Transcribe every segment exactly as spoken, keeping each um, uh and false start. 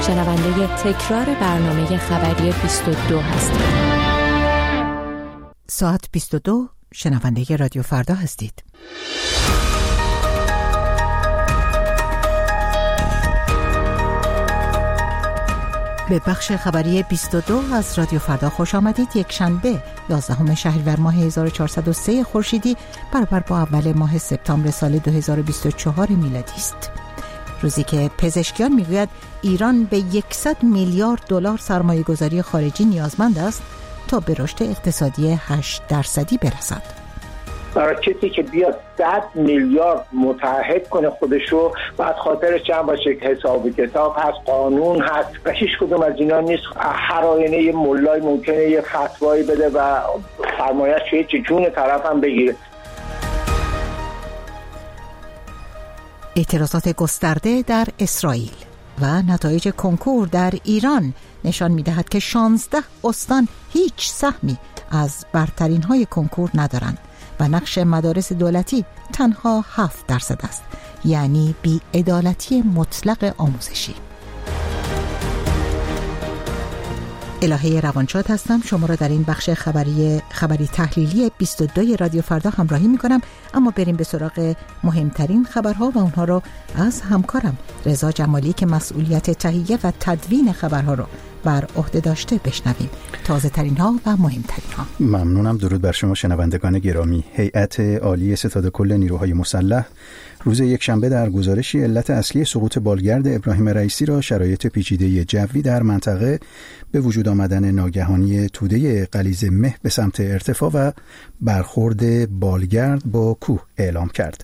شنونده تکرار برنامه خبری بیست و دو هستید. ساعت بیست و دو، شنونده رادیو فردا هستید. به بخش خبری بیست و دو از رادیو فردا خوش آمدید. یک شنبه یازدهم شهریور ماه هزار و چهارصد و سه خورشیدی برابر با اول ماه سپتامبر سال دو هزار و بیست و چهار میلادی است. روزی که پزشکیان میگوید ایران به صد میلیارد دلار سرمایه گذاری خارجی نیازمند است تا به رشد اقتصادی هشت درصدی برسد. برای کسی که بیاد صد میلیارد متعهد کنه خودشو، بعد خاطرش جمع باشه که حساب کتاب هست، قانون هست و هیچ کدوم از اینا نیست. هر آینه یه مولای ممکنه یه فتوایی بده و سرمایه‌اش یه جون طرف هم بگیره. اعتراضات گسترده در اسرائیل و نتایج کنکور در ایران نشان می‌دهد که شانزده استان هیچ سهمی از برترین های کنکور ندارند و نقش مدارس دولتی تنها هفت درصد است، یعنی بی‌عدالتی مطلق آموزشی. الهه روانشاد هستم. شما را در این بخش خبری خبری تحلیلی بیست و دو رادیو فردا همراهی می کنم، اما بریم به سراغ مهمترین خبرها و اونها رو از همکارم رضا جمالی که مسئولیت تهیه و تدوین خبرها رو بر عهده داشته بشنویم. تازه ترین ها و مهمترین ها. ممنونم. درود بر شما شنوندگان گرامی. هیئت عالی ستاد کل نیروهای مسلح روز یکشنبه در گزارشی علت اصلی سقوط بالگرد ابراهیم رئیسی را شرایط پیچیده جوی در منطقه به وجود آمدن ناگهانی توده غلیظ مه به سمت ارتفاع و برخورد بالگرد با کوه اعلام کرد.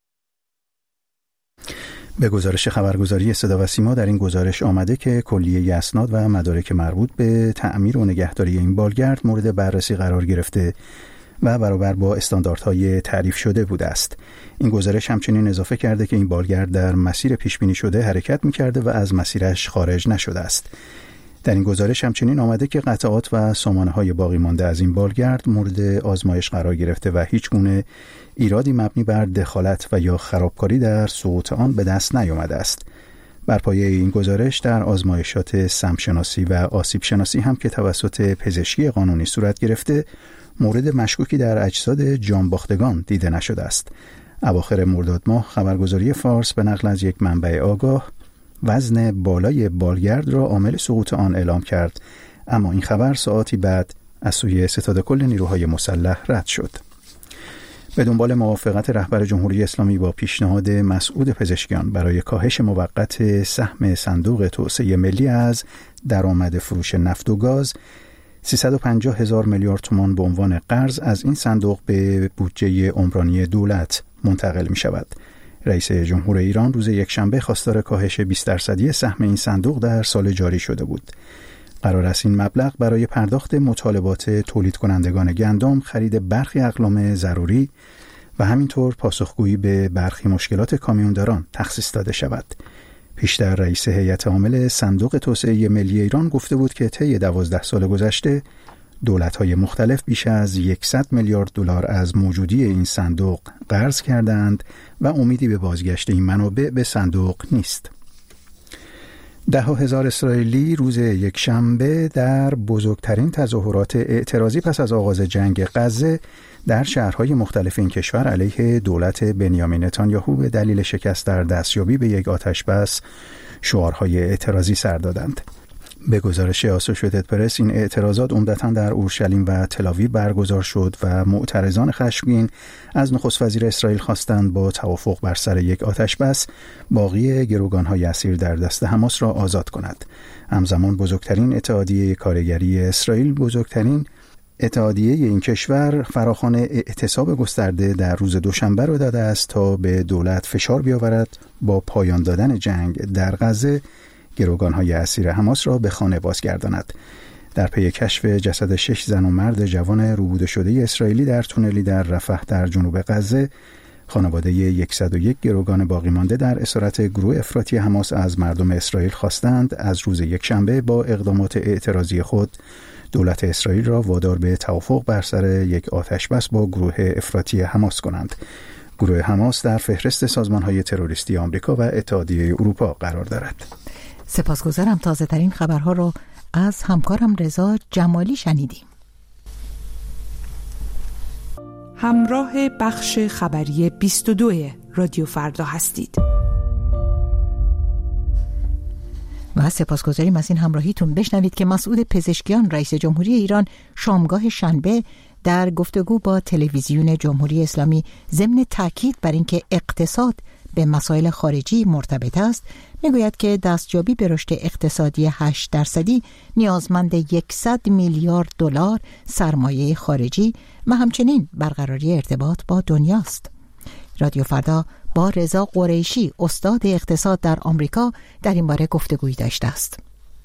به گزارش خبرگزاری صدا و سیما در این گزارش آمده که کلیه اسناد و مدارک مربوط به تعمیر و نگهداری این بالگرد مورد بررسی قرار گرفته و برابر با استانداردهای تعریف شده بوده است. این گزارش همچنین اضافه کرده که این بالگرد در مسیر پیش بینی شده حرکت می‌کرده و از مسیرش خارج نشده است. در این گزارش همچنین آمده که قطعات و سامانه‌های باقی مانده از این بالگرد مورد آزمایش قرار گرفته و هیچ گونه ایرادی مبنی بر دخالت و یا خرابکاری در سقوط آن به دست نیامده است. بر پایه این گزارش در آزمایشات سمشناسی و آسیب شناسی هم که توسط پزشکی قانونی صورت گرفته، مورد مشکوکی در اجساد جانباختگان دیده نشده است. اواخر مرداد ماه خبرگزاری فارس به نقل از یک منبع آگاه وزن بالای بالگرد را عامل سقوط آن اعلام کرد، اما این خبر ساعاتی بعد از سوی ستاد کل نیروهای مسلح رد شد. به دنبال موافقت رهبر جمهوری اسلامی با پیشنهاد مسعود پزشکیان برای کاهش موقت سهم صندوق توسعه ملی از درآمد فروش نفت و گاز، سیصد و پنجاه هزار میلیارد تومان به عنوان قرض از این صندوق به بودجه عمرانی دولت منتقل می شود. رئیس جمهور ایران روز یکشنبه خواستار کاهش بیست درصدی سهم این صندوق در سال جاری شده بود. قرار است این مبلغ برای پرداخت مطالبات تولید کنندگان گندم، خرید برخی اقلام ضروری و همینطور پاسخگویی به برخی مشکلات کامیونداران تخصیص داده شود. پیشتر رئیس هیئت عامل صندوق توسعه ملی ایران گفته بود که طی دوازده سال گذشته دولت‌های مختلف بیش از صد میلیارد دلار از موجودی این صندوق قرض کردند و امیدی به بازگشت این منابع به صندوق نیست. ده هزار اسرائیلی روز یکشنبه در بزرگترین تظاهرات اعتراضی پس از آغاز جنگ غزه در شهرهای مختلف این کشور علیه دولت بنیامین نتانیاهو به دلیل شکست در دستیابی به یک آتشبس شعارهای اعتراضی سر دادند. به گزارش آسوشییتد پرس این اعتراضات عمدتاً در اورشلیم و تل‌آویو برگزار شد و معترضان خشمگین از نخست وزیر اسرائیل خواستند با توافق بر سر یک آتشبس باقی گروگان‌های اسیر در دست حماس را آزاد کند. همزمان بزرگترین اتحادیه کارگری اسرائیل، بزرگترین اتحادیه این کشور، فراخوان اعتصاب گسترده در روز دوشنبه را داده است تا به دولت فشار بیاورد با پایان دادن جنگ در غزه گروگان‌های اسیر حماس را به خانه بازگرداند. در پی کشف جسد شش زن و مرد جوان روبوده شده اسرائیلی در تونلی در رفح در جنوب غزه، خانواده صد و یک گروگان باقی مانده در اسارت گروه افراطی حماس از مردم اسرائیل خواستند از روز یکشنبه با اقدامات اعتراضی خود دولت اسرائیل را وادار به توافق بر سر یک آتشبس با گروه افراطی حماس کنند. گروه حماس در فهرست سازمان‌های تروریستی آمریکا و اتحادیه اروپا قرار دارد. سپاسگزارم. تازه ترین خبرها رو از همکارم رضا جمالی شنیدیم. همراه بخش خبری بیست و دو رادیو فردا هستید. و سپاسگزاریم از این همراهیتون. بشنوید که مسعود پزشکیان رئیس جمهوری ایران شامگاه شنبه در گفتگو با تلویزیون جمهوری اسلامی ضمن تاکید بر اینکه اقتصاد به مسائل خارجی مرتبط است، میگوید که دستیابی به رشد اقتصادی هشت درصدی نیازمند صد میلیارد دلار سرمایه خارجی و همچنین برقراری ارتباط با دنیاست. رادیو فردا با رضا قریشی استاد اقتصاد در آمریکا در این باره گفتگویی داشته است.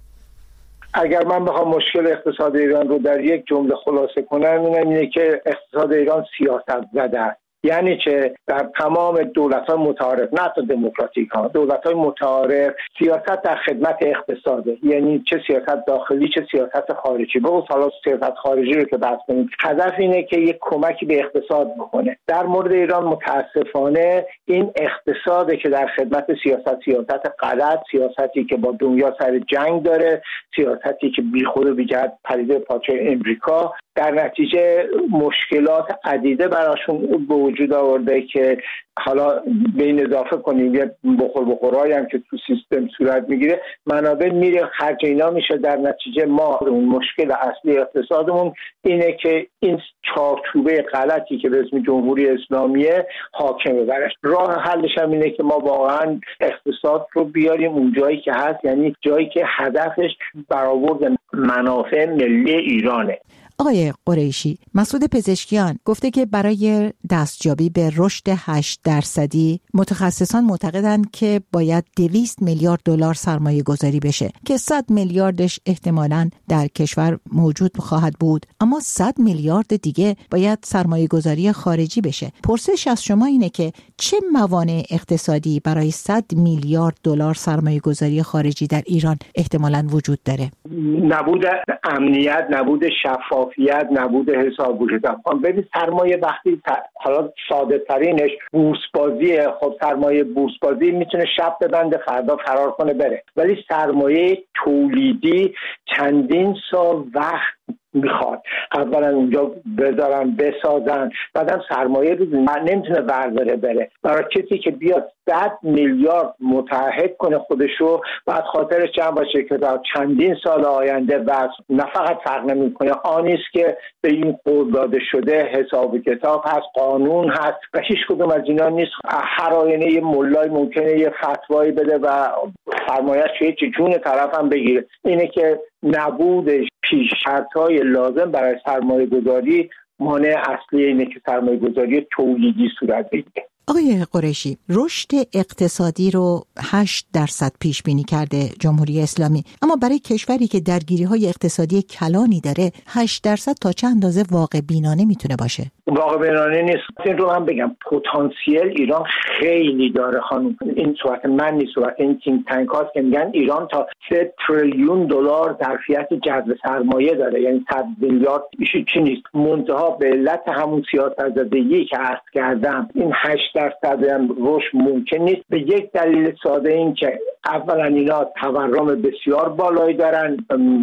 اگر من بخوام مشکل اقتصاد ایران رو در یک جمله خلاصه کنم، اینه که اقتصاد ایران سیاست زده است. یعنی چه؟ در تمام دولت‌های متعارف، نه تا دموکراتیک ها، دولت‌های متعارف سیاست در خدمت اقتصاده. یعنی چه سیاست داخلی چه سیاست خارجی. بگو حالا سیاست خارجی رو که بحث کنیم، هدف اینه که یک کمکی به اقتصاد بکنه. در مورد ایران متاسفانه این اقتصاده که در خدمت سیاست، سیاست غلط، سیاستی که با دنیا سر جنگ داره، سیاستی که بیخود و بی‌جهت پریده پاچه امریکا، در نتیجه مشکلات عدیده براشون به وجود آورده که حالا به این اضافه کنیم یه بخور بخورایی هم که تو سیستم صورت میگیره، منابع میره خرج اینا میشه. در نتیجه ما اون مشکل اصلی اقتصادمون اینه که این چارچوبه غلطی که به اسم جمهوری اسلامیه حاکمه برش. راه حلش هم اینه که ما واقعا اقتصاد رو بیاریم اون جایی که هست، یعنی جایی که هدفش برآورد منافع ملی ایرانه. آقای قریشی، مسعود پزشکیان گفته که برای دستیابی به رشد هشت درصدی متخصصان معتقدند که باید دویست میلیارد دلار سرمایه گذاری بشه که صد میلیاردش احتمالاً در کشور موجود خواهد بود، اما صد میلیارد دیگه باید سرمایه گذاری خارجی بشه. پرسش از شما اینه که چه موانع اقتصادی برای صد میلیارد دلار سرمایه گذاری خارجی در ایران احتمالاً وجود داره؟ نبود امنیت، نبود شفافیت، نبود حساب و کتاب. ببین سرمایه وقتی حالا ساده ترینش بورس بازیه، خب سرمایه بورس بازی میتونه شب ببنده فردا فرار کنه بره، ولی سرمایه تولیدی چندین سال وقت میخواد. اولا اونجا بذارن بسازن، بعدم سرمایه رو نمیتونه برداره بره. برای کسی که بیاد صد میلیارد متحد کنه خودشو، بعد خاطرش جمع باشه که در چندین سال آینده بس نه فقط فرق نمیکنه، آنیست که به این قول داده شده حساب و کتاب هست، قانون هست و هیچ کدوم از اینا نیست. هر آینه یه مولای ممکنه یه فتوایی بده و سرمایه‌اش چه جون طرف هم بگیره. اینه که نبود پیش شرط‌های لازم برای سرمایه گذاری مانع اصلی اینه که سرمایه گذاری تولیدی صورت بگیره. آقای قریشی، رشد اقتصادی رو هشت درصد پیش بینی کرده جمهوری اسلامی، اما برای کشوری که درگیری‌های اقتصادی کلانی داره هشت درصد تا چه اندازه واقع بینانه میتونه باشه؟ واقع بینانه نیست. این رو من بگم پتانسیل ایران خیلی داره خانم. این صورت من نیست، صورت این تینک تانک هاست که میگن ایران تا سه تریلیون دلار ظرفیت جذب سرمایه داره، یعنی صد میلیارد ایشی چی نیست. منتها به علت همون سیاست‌زدگی که عرض کردم این هشت درصد هم رشد ممکن نیست، به یک دلیل ساده این که اولا اینا تورم بسیار بالایی دارن،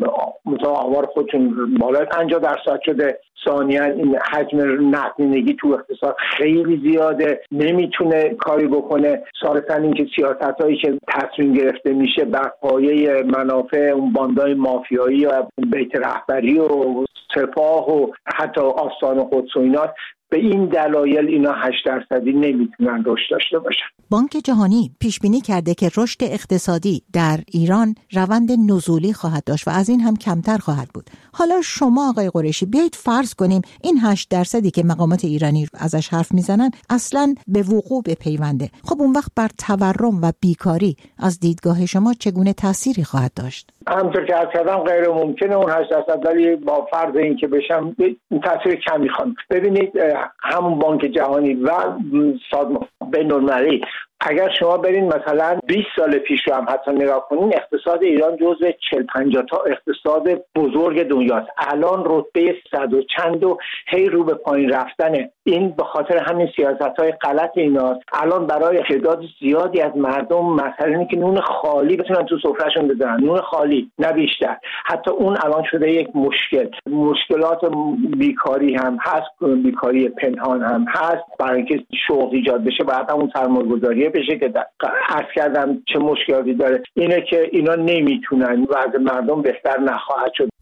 مثلا آمار خودتون بالای پنجاه درصد شده. ثانیاً این حجم نقدینگی تو اقتصاد خیلی زیاده، نمیتونه کاری بکنه. ثالثاً این که سیاستایی که تصمیم گرفته میشه بر پایه منافع اون باندای مافیایی و بیت رهبری و سپاه و حتی آستان قدس و اینا، به این دلایل اینا هشت درصدی نمیتونن رشد داشته باشن. بانک جهانی پیش بینی کرده که رشد اقتصادی در ایران روند نزولی خواهد داشت و از این هم کمتر خواهد بود. حالا شما آقای قریشی بیایید فرض کنیم این هشت درصدی که مقامات ایرانی ازش حرف میزنن اصلاً به وقوع بپیونده. خب اون وقت بر تورم و بیکاری از دیدگاه شما چگونه تأثیری خواهد داشت؟ همونطور که عرض کردم غیر ممکنه اون هشت درصد، ولی با فرض این که بشم تأثیر کمی خواهد. ببینید همون بانک جهانی و سازمان بین‌المللی اگر شما برین مثلا بیست سال پیش رو هم حتی نگاه کنین، اقتصاد ایران جزو چهل پنجاه تا اقتصاد بزرگ دنیاست. الان رتبه صد و چند و هی رو به پایین رفتنه. این به خاطر همین سیاست‌های غلط ایناست. الان برای تعداد زیادی از مردم مثلا اینه که نون خالی بتونن تو سفرهشون بذارن، نون خالی نه بیشتر. حتی اون الان شده یک مشکل. مشکلات بیکاری هم هست، بیکاری پنهان هم هست. برای اینکه شغل ایجاد بشه باید همون سرمایه‌گذاری بشه که عرض کردم چه مشکلاتی داره. اینه که اینا نمیتونن، وضع مردم بهتر نخواهد شد.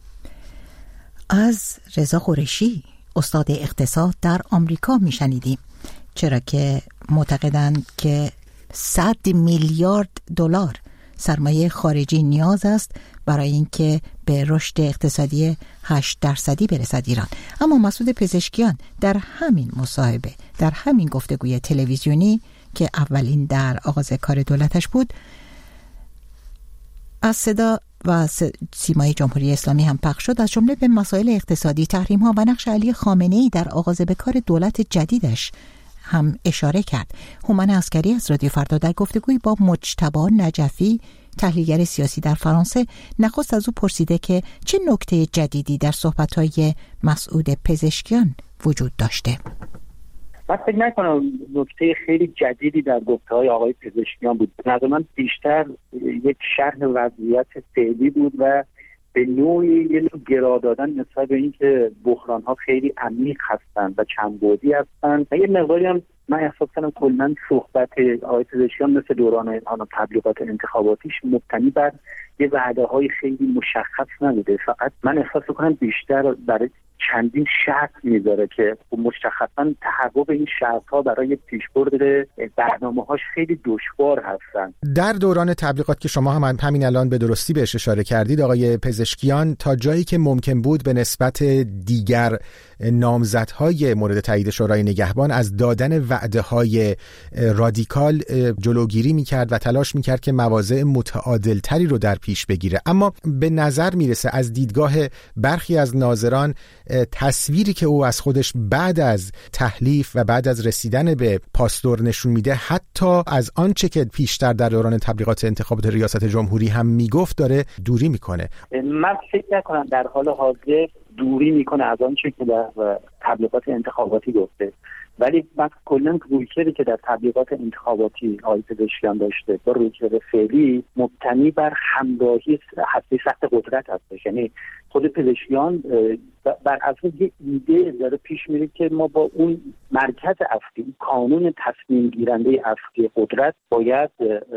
از رضا قریشی، استاد اقتصاد در آمریکا میشنیدیم، چرا که معتقدند که صد میلیارد دلار سرمایه خارجی نیاز است برای اینکه به رشد اقتصادی هشت درصدی برسد ایران. اما مسعود پزشکیان در همین مصاحبه، در همین گفتگوی تلویزیونی که اولین در آغاز کار دولتش بود، از صدا و سیمای جمهوری اسلامی هم پخش شد، از جمله به مسائل اقتصادی، تحریم ها و نقش علی خامنه‌ای در آغاز به کار دولت جدیدش هم اشاره کرد. هومن عسکری از رادیو فردا در گفتگوی با مجتبی نجفی، تحلیلگر سیاسی در فرانسه، نخست از او پرسیده که چه نکته جدیدی در صحبت‌های مسعود پزشکیان وجود داشته. من فکر نکنم نکته خیلی جدیدی در گفته‌های آقای پزشکیان بود. به نظر من بیشتر یک شرح وضعیت فعلی بود و به نوعی یه نوع گرا دادن نسبت به اینکه بحران‌ها خیلی عمیق هستند و چند بعدی هستند. و یه مقداری هم من احساس کنم کلاً صحبت آقای پزشکیان مثل دوران آن تبلیغات انتخاباتیش مبتنی بر یه وعده‌های خیلی مشخص نبوده. فقط من احساس کنم بیشتر برای چندین شرط میذاره که مشخصاً تحقق این شرط‌ها برای پیشبرد برنامه‌هاش خیلی دشوار هستن. در دوران تبلیغات که شما هم همین الان به درستی بهش اشاره کردید آقای پزشکیان، تا جایی که ممکن بود به نسبت دیگر نامزدهای مورد تایید شورای نگهبان از دادن وعده‌های رادیکال جلوگیری می‌کرد و تلاش می‌کرد که مواضع متعادل‌تری رو در پیش بگیره. اما به نظر میرسه از دیدگاه برخی از ناظران تصویری که او از خودش بعد از تحلیف و بعد از رسیدن به پاسدور نشون میده حتی از آنچه که پیشتر در دوران تبلیغات انتخابات ریاست جمهوری هم میگفت داره دوری میکنه. من فکر نکنم در حال حاضر دوری میکنه از آنچه که در تبلیغات انتخاباتی گفته، ولی من کلاً رویکردی که در تبلیغات انتخاباتی آقای پزشکیان داشته با رویکرد فعلی مبتنی بر همراهی هسته سخت قدرت هستش. یعنی خود پزشکیان بر اساس یه ایده داره پیش میره که ما با اون مرکز اصلی، کانون تصمیم گیرنده اصلی قدرت باید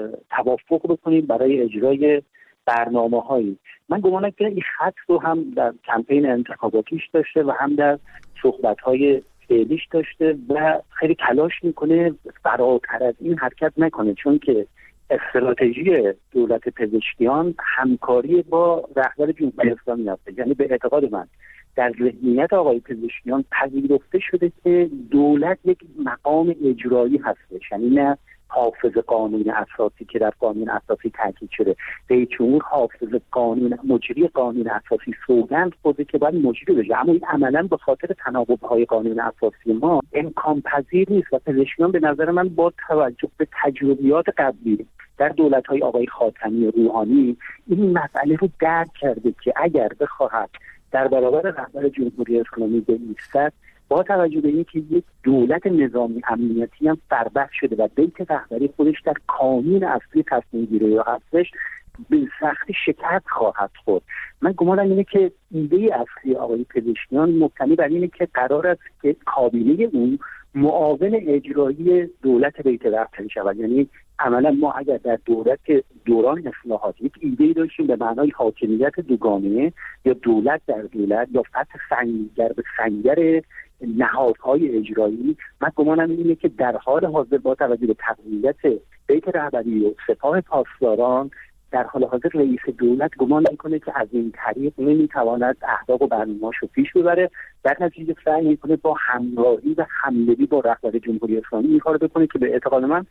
توافق بکنیم برای اجرای برنامه‌هایی. من گمانم که این خط رو هم در کمپین انتخاباتیش داشته و هم در صحبت‌های فعلیش داشته و خیلی تلاش میکنه فراتر از این حرکت نکنه، چون که استراتژی دولت پزشکیان همکاری با رهبر جمهوری اسلامی هست. یعنی به اعتقاد من در ذهنیت آقای پزشکیان پذیرفته شده که دولت یک مقام اجرایی هستش، یعنی نه حافظ قانون اساسی که در قانون اساسی تاکید شده. رئیس جمهور حافظ قانون مجری قانون اساسی سوگند خورده که باید مجری بشه، اما این عملا به خاطر تناقض‌های قانون اساسی ما امکان پذیر نیست و پزشکیان به نظر من با توجه به تجربیات قبلی در دولت‌های آقای خاتمی و روحانی این مسئله رو درک کرده که اگر بخواهد در برابر رهبر جمهوری اسلامی بایستد، با توجه به اینکه یک دولت نظامی امنیتی هم فربخ شده و بیت رهبری خودش در کانون اصلی تصمیم گیری هستش، به سختی شکست خواهد خورد. من گمانم اینه که ایده اصلی آقای پزشکیان مبتنی بر اینه که قرار است که کابینه اون معاون اجرایی دولت بیت رهبری شود. یعنی عملا ما اگر در دولت دوران اصلاحات یک ایده داشتیم به معنای حاکمیت دوگانه یا دولت در دولت یا فتح سنگر به سنگر نهادهای اجرایی، من گمانم اینه که در حال حاضر با توجه به تقویت بیت رهبری و سپاه پاسداران در حال حاضر رئیس دولت گمان میکنه که از این طریق نمیتواند اهداف و برنامه‌اش رو پیش ببره، در نتیجه سعی میکنه با همراهی و همدلی با رهبر جمهوری اسلامی این کارو بکنه که به اعتقاد من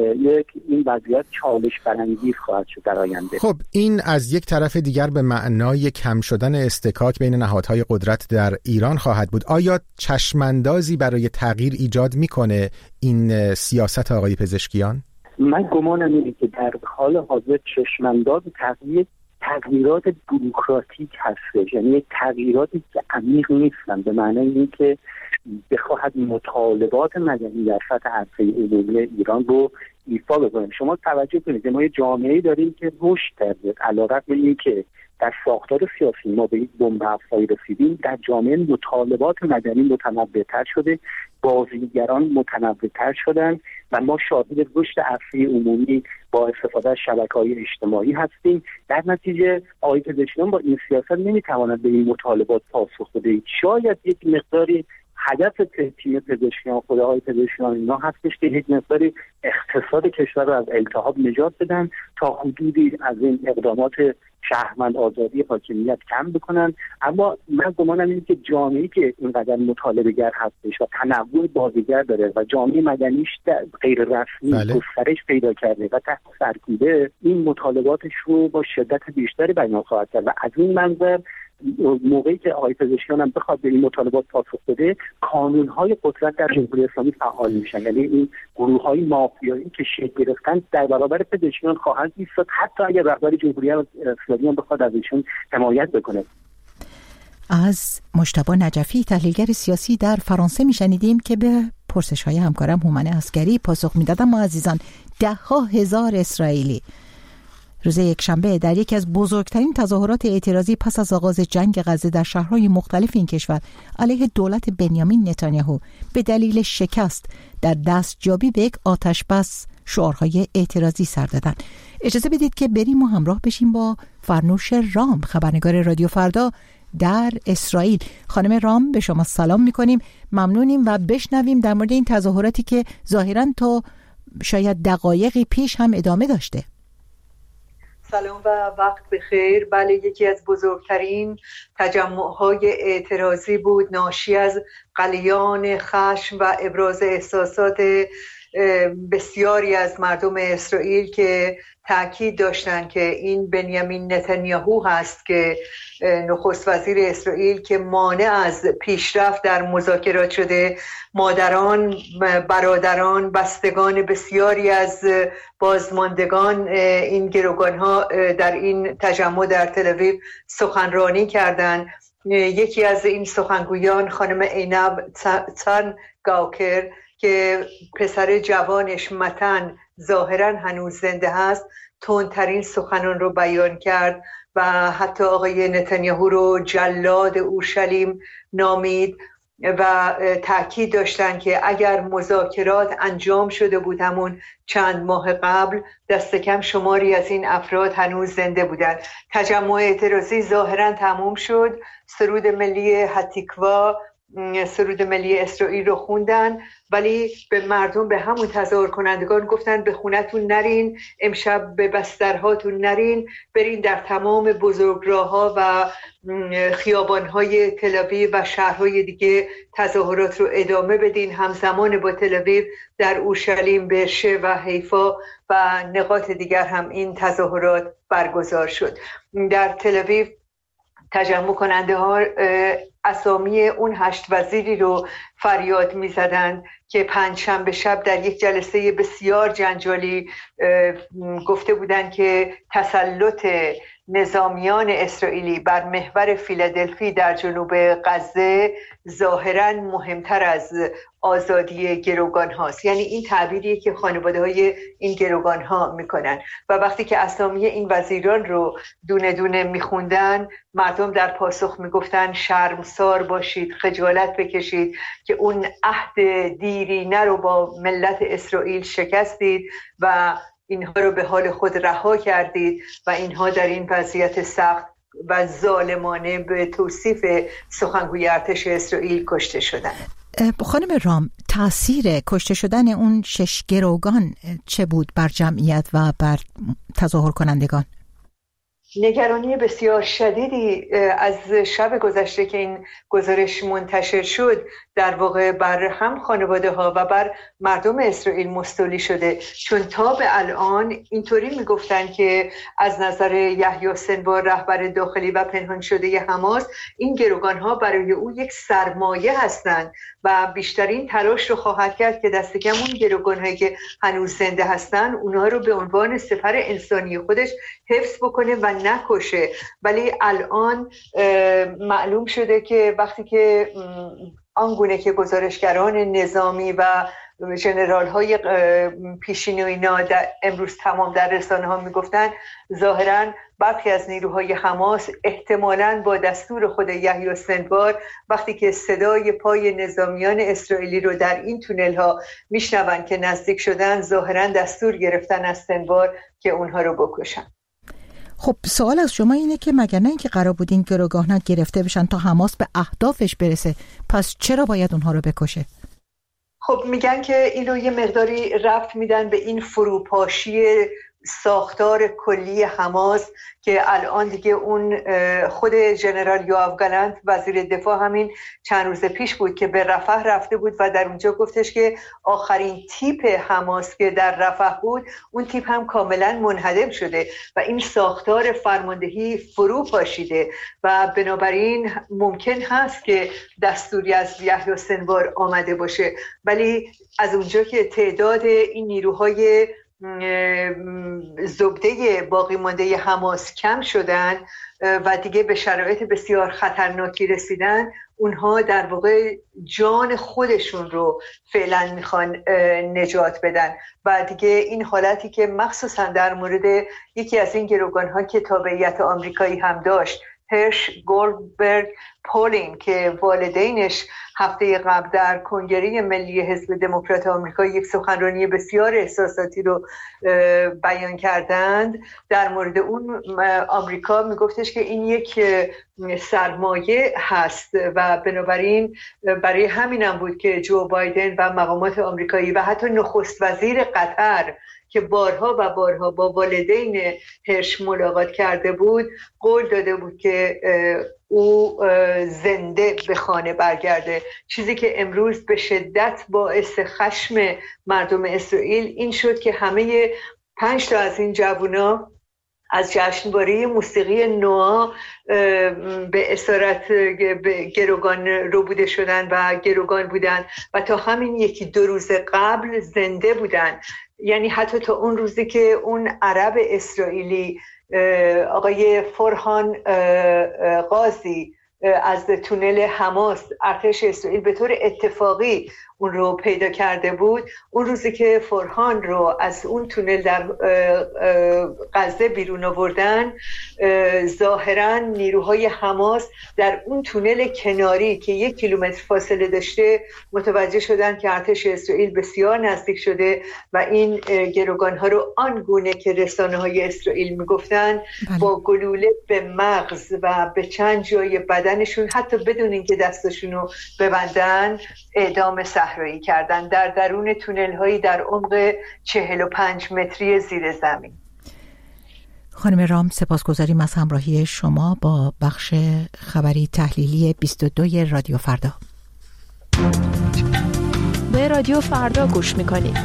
یک این وضعیت چالش برانگیز خواهد شد در آینده. خب این از یک طرف دیگر به معنای کم شدن استکاک بین نهادهای قدرت در ایران خواهد بود. آیا چشماندازی برای تغییر ایجاد میکنه این سیاست آقای پزشکیان؟ من گمانم اینه که در حال حاضر چشمانداز تغییر تغییرات بوروکراتیک هستش، یعنی تغییراتی که عمیق نیستن، به معنای اینکه بخواهد مطالبات مدنی در سطح عرصه عمومی ایران رو ایفا بکنه. شما توجه کنید ما یه جامعه‌ای داریم که رشد کرده، علیرغم اینکه در ساختار سیاسی ما به یک بنبست‌هایی رسیدیم، در جامعه مطالبات مدنی متنوع‌تر شده، بازیگران متنوع‌تر شدن و ما شاهد رشد عرصه عمومی با استفاده از شبکه‌های اجتماعی هستیم. در نتیجه آقای پزشکیان با این سیاست نمی‌تواند به این مطالبات پاسخ بده. شاید یک مقداری هدف تیم پزشکیان، خود آقای پزشکیان اینا هستش که یک مقداری اقتصاد کشور رو از التهاب نجات بدن، تا حدودی از این اقدامات شهروند آزادی حاکمیت کم بکنن. اما من گمانم اینه که جامعه‌ای که اینقدر مطالبه گر هستش و تنوع بازیگر داره و جامعه مدنیش غیر رسمی گسترش پیدا کرده و تحت سرکوبه، این مطالباتش رو با شدت بیشتری بیان خواهد کرد و از این منظر موقعی که آقای پزشکیان هم بخواد به این مطالبات پاسخ بده، کانون‌های قدرت در جمهوری اسلامی فعال میشن، یعنی این گروه‌های مافیایی که شکل گرفتن در برابر پزشکیان خواهند ایستاد، حتی اگر رهبر جمهوری اسلامی هم بخواد از ایشون حمایت بکنه. از مجتبی نجفی تحلیلگر سیاسی در فرانسه میشنیدیم که به پرسش‌های همکارم هومن عسگری پاسخ میدادن. ما عزیزان، ده ها هزار اسرائیلی روز یکشنبه در یکی از بزرگترین تظاهرات اعتراضی پس از آغاز جنگ غزه در شهرهای مختلف این کشور علیه دولت بنیامین نتانیاهو به دلیل شکست در دستیابی به یک آتش بس شعارهای اعتراضی سر دادن. اجازه بدید که بریم و همراه بشیم با فرنوش رام، خبرنگار رادیو فردا در اسرائیل. خانم رام، به شما سلام میکنیم، ممنونیم و بشنویم در مورد این تظاهراتی که ظاهراً تا شاید دقایقی پیش هم ادامه داشته. سلام و وقت بخیر. بله، یکی از بزرگترین تجمع‌های اعتراضی بود، ناشی از غلیان خشم و ابراز احساسات بسیاری از مردم اسرائیل که تأکید داشتند که این بنیامین نتانیاهو هست که نخست وزیر اسرائیل که مانع از پیشرفت در مذاکرات شده. مادران، برادران، بستگان بسیاری از بازماندگان این گروگان‌ها در این تجمع در تل اویو سخنرانی کردند. یکی از این سخنگویان خانم عینب چنگاوکر که پسر جوانش متن ظاهراً هنوز زنده هست، تندترین سخنان رو بیان کرد و حتی آقای نتانیاهو رو جلاد اورشلیم نامید و تأکید داشتن که اگر مذاکرات انجام شده بود همون چند ماه قبل، دست کم شماری از این افراد هنوز زنده بودند. تجمع اعتراضی ظاهراً تموم شد. سرود ملی هتیکوا، سرود ملی اسرائیل رو خوندن، ولی به مردم، به همون تظاهر کنندگان گفتن به خونتون نرین، امشب به بسترهاتون نرین، برین در تمام بزرگراه‌ها و خیابان‌های تل اویو و شهرهای دیگه تظاهرات رو ادامه بدین. همزمان با تل اویو در اورشلیم، برشه و حیفا و نقاط دیگر هم این تظاهرات برگزار شد. در تل اویو تجمع کننده ها اسامی اون هشت وزیری رو فریاد می زدند که پنجشنبه شب در یک جلسه بسیار جنجالی گفته بودند که تسلط نظامیان اسرائیلی بر محور فیلادلفی در جنوب غزه ظاهراً مهمتر از آزادی گروگان هاست. یعنی این تعبیریه که خانواده های این گروگان ها میکنن و وقتی که اسامی این وزیران رو دونه دونه میخوندن، مردم در پاسخ میگفتن شرمسار باشید، خجالت بکشید که اون عهد دیرینه رو با ملت اسرائیل شکستید و اینها رو به حال خود رها کردید و اینها در این وضعیت سخت و ظالمانه به توصیف سخنگوی ارتش اسرائیل کشته شدند. خانم رام، تأثیر کشته شدن اون شش گروگان چه بود بر جمعیت و بر تظاهر کنندگان؟ نگرانی بسیار شدیدی از شب گذشته که این گزارش منتشر شد در واقع بر هم خانواده ها و بر مردم اسرائیل مستولی شده، چون تا به الان اینطوری میگفتن که از نظر یحیی سنوار رهبر داخلی و پنهان شده حماس این گروگان ها برای او یک سرمایه هستند و بیشترین تلاش رو خواهد کرد که دست کم اون گروگان هایی که هنوز زنده هستن اونها رو به عنوان سپر انسانی خودش حفظ بکنه و نکشه. ولی الان معلوم شده که وقتی که آنگونه که گزارشگران نظامی و ژنرال های پیشین و اینا امروز تمام در رسانه ها میگفتن، ظاهرا برخی از نیروهای حماس احتمالاً با دستور خود یحیی سنوار وقتی که صدای پای نظامیان اسرائیلی رو در این تونل ها میشنون که نزدیک شدن، ظاهرا دستور گرفتن از سنوار که اونها رو بکشن. خب سوال از شما اینه که مگر نه اینکه قرار بود این گروگان‌ها گرفته بشن تا حماس به اهدافش برسه، پس چرا باید اونها رو بکشه؟ خب میگن که اینو یه مقداری ربط میدن به این فروپاشی ساختار کلی حماس که الان دیگه اون خود ژنرال یوآف گالانت وزیر دفاع همین چند روز پیش بود که به رفح رفته بود و در اونجا گفتش که آخرین تیپ حماس که در رفح بود اون تیپ هم کاملا منهدم شده و این ساختار فرماندهی فرو پاشیده و بنابراین ممکن هست که دستوری از یحیی سنوار آمده باشه، ولی از اونجا که تعداد این نیروهای زبده باقی مانده حماس کم شدن و دیگه به شرایط بسیار خطرناکی رسیدن، اونها در واقع جان خودشون رو فعلا میخوان نجات بدن و دیگه این حالتی که مخصوصا در مورد یکی از این گروگان‌ها که تابعیت آمریکایی هم داشت، هرش گولدبرگ پولین که والدینش هفته قبل در کنگره ملی حزب دموکرات آمریکا یک سخنرانی بسیار احساساتی رو بیان کردند، در مورد اون آمریکا میگفتش که این یک سرمایه هست و بنابراین برای همینم بود که جو بایدن و مقامات آمریکایی و حتی نخست وزیر قطر که بارها و بارها با والدین هرش ملاقات کرده بود قول داده بود که او زنده به خانه برگرده. چیزی که امروز به شدت باعث خشم مردم اسرائیل این شد که همه پنج تا از این جوونا از جشنواره موسیقی نوآ به اسارت گروگان رو بوده شدن و گروگان بودن و تا همین یکی دو روز قبل زنده بودن. یعنی حتی تا اون روزی که اون عرب اسرائیلی آقای فرهان قاضی از تونل حماس ارتش اسرائیل به طور اتفاقی اون رو پیدا کرده بود، اون روزی که فرهان رو از اون تونل در غزه بیرون آوردن، ظاهراً نیروهای حماس در اون تونل کناری که یک کیلومتر فاصله داشته متوجه شدن که ارتش اسرائیل بسیار نزدیک شده و این گروگان‌ها رو آنگونه که رسانه‌های اسرائیل میگفتن با گلوله به مغز و به چند جای بدنشون حتی بدون اینکه دستشون رو ببندن اعدام صحرایی کردن در درون تونل هایی در عمق چهل و پنج متری زیر زمین. خانم رام سپاسگزاریم از همراهی شما با بخش خبری تحلیلی بیست و دو رادیو فردا. به رادیو فردا گوش میکنید.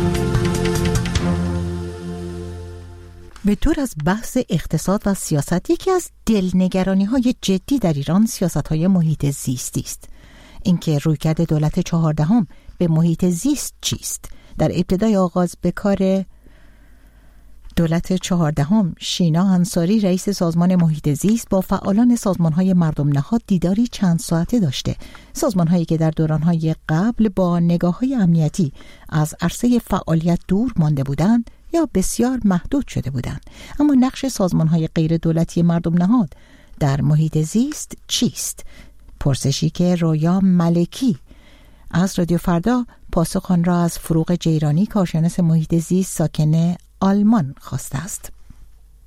به دور از بحث اقتصاد و سیاست، یکی از دلنگرانی های جدی در ایران سیاست های محیط زیستی است. اینکه رویکرد دولت چهاردهم به محیط زیست چیست؟ در ابتدای آغاز به کار دولت چهاردهم، شینا انصاری رئیس سازمان محیط زیست با فعالان سازمان‌های مردم نهاد دیداری چند ساعته داشته. سازمان‌هایی که در دوران‌های قبل با نگاه‌های امنیتی از عرصه فعالیت دور مانده بودند یا بسیار محدود شده بودند. اما نقش سازمان‌های غیر دولتی مردم نهاد در محیط زیست چیست؟ پرسشی که رویا ملکی از رادیو فردا پاسخ آن را از فروغ جیرانی کارشناس محیط زیست ساکن آلمان خواسته است.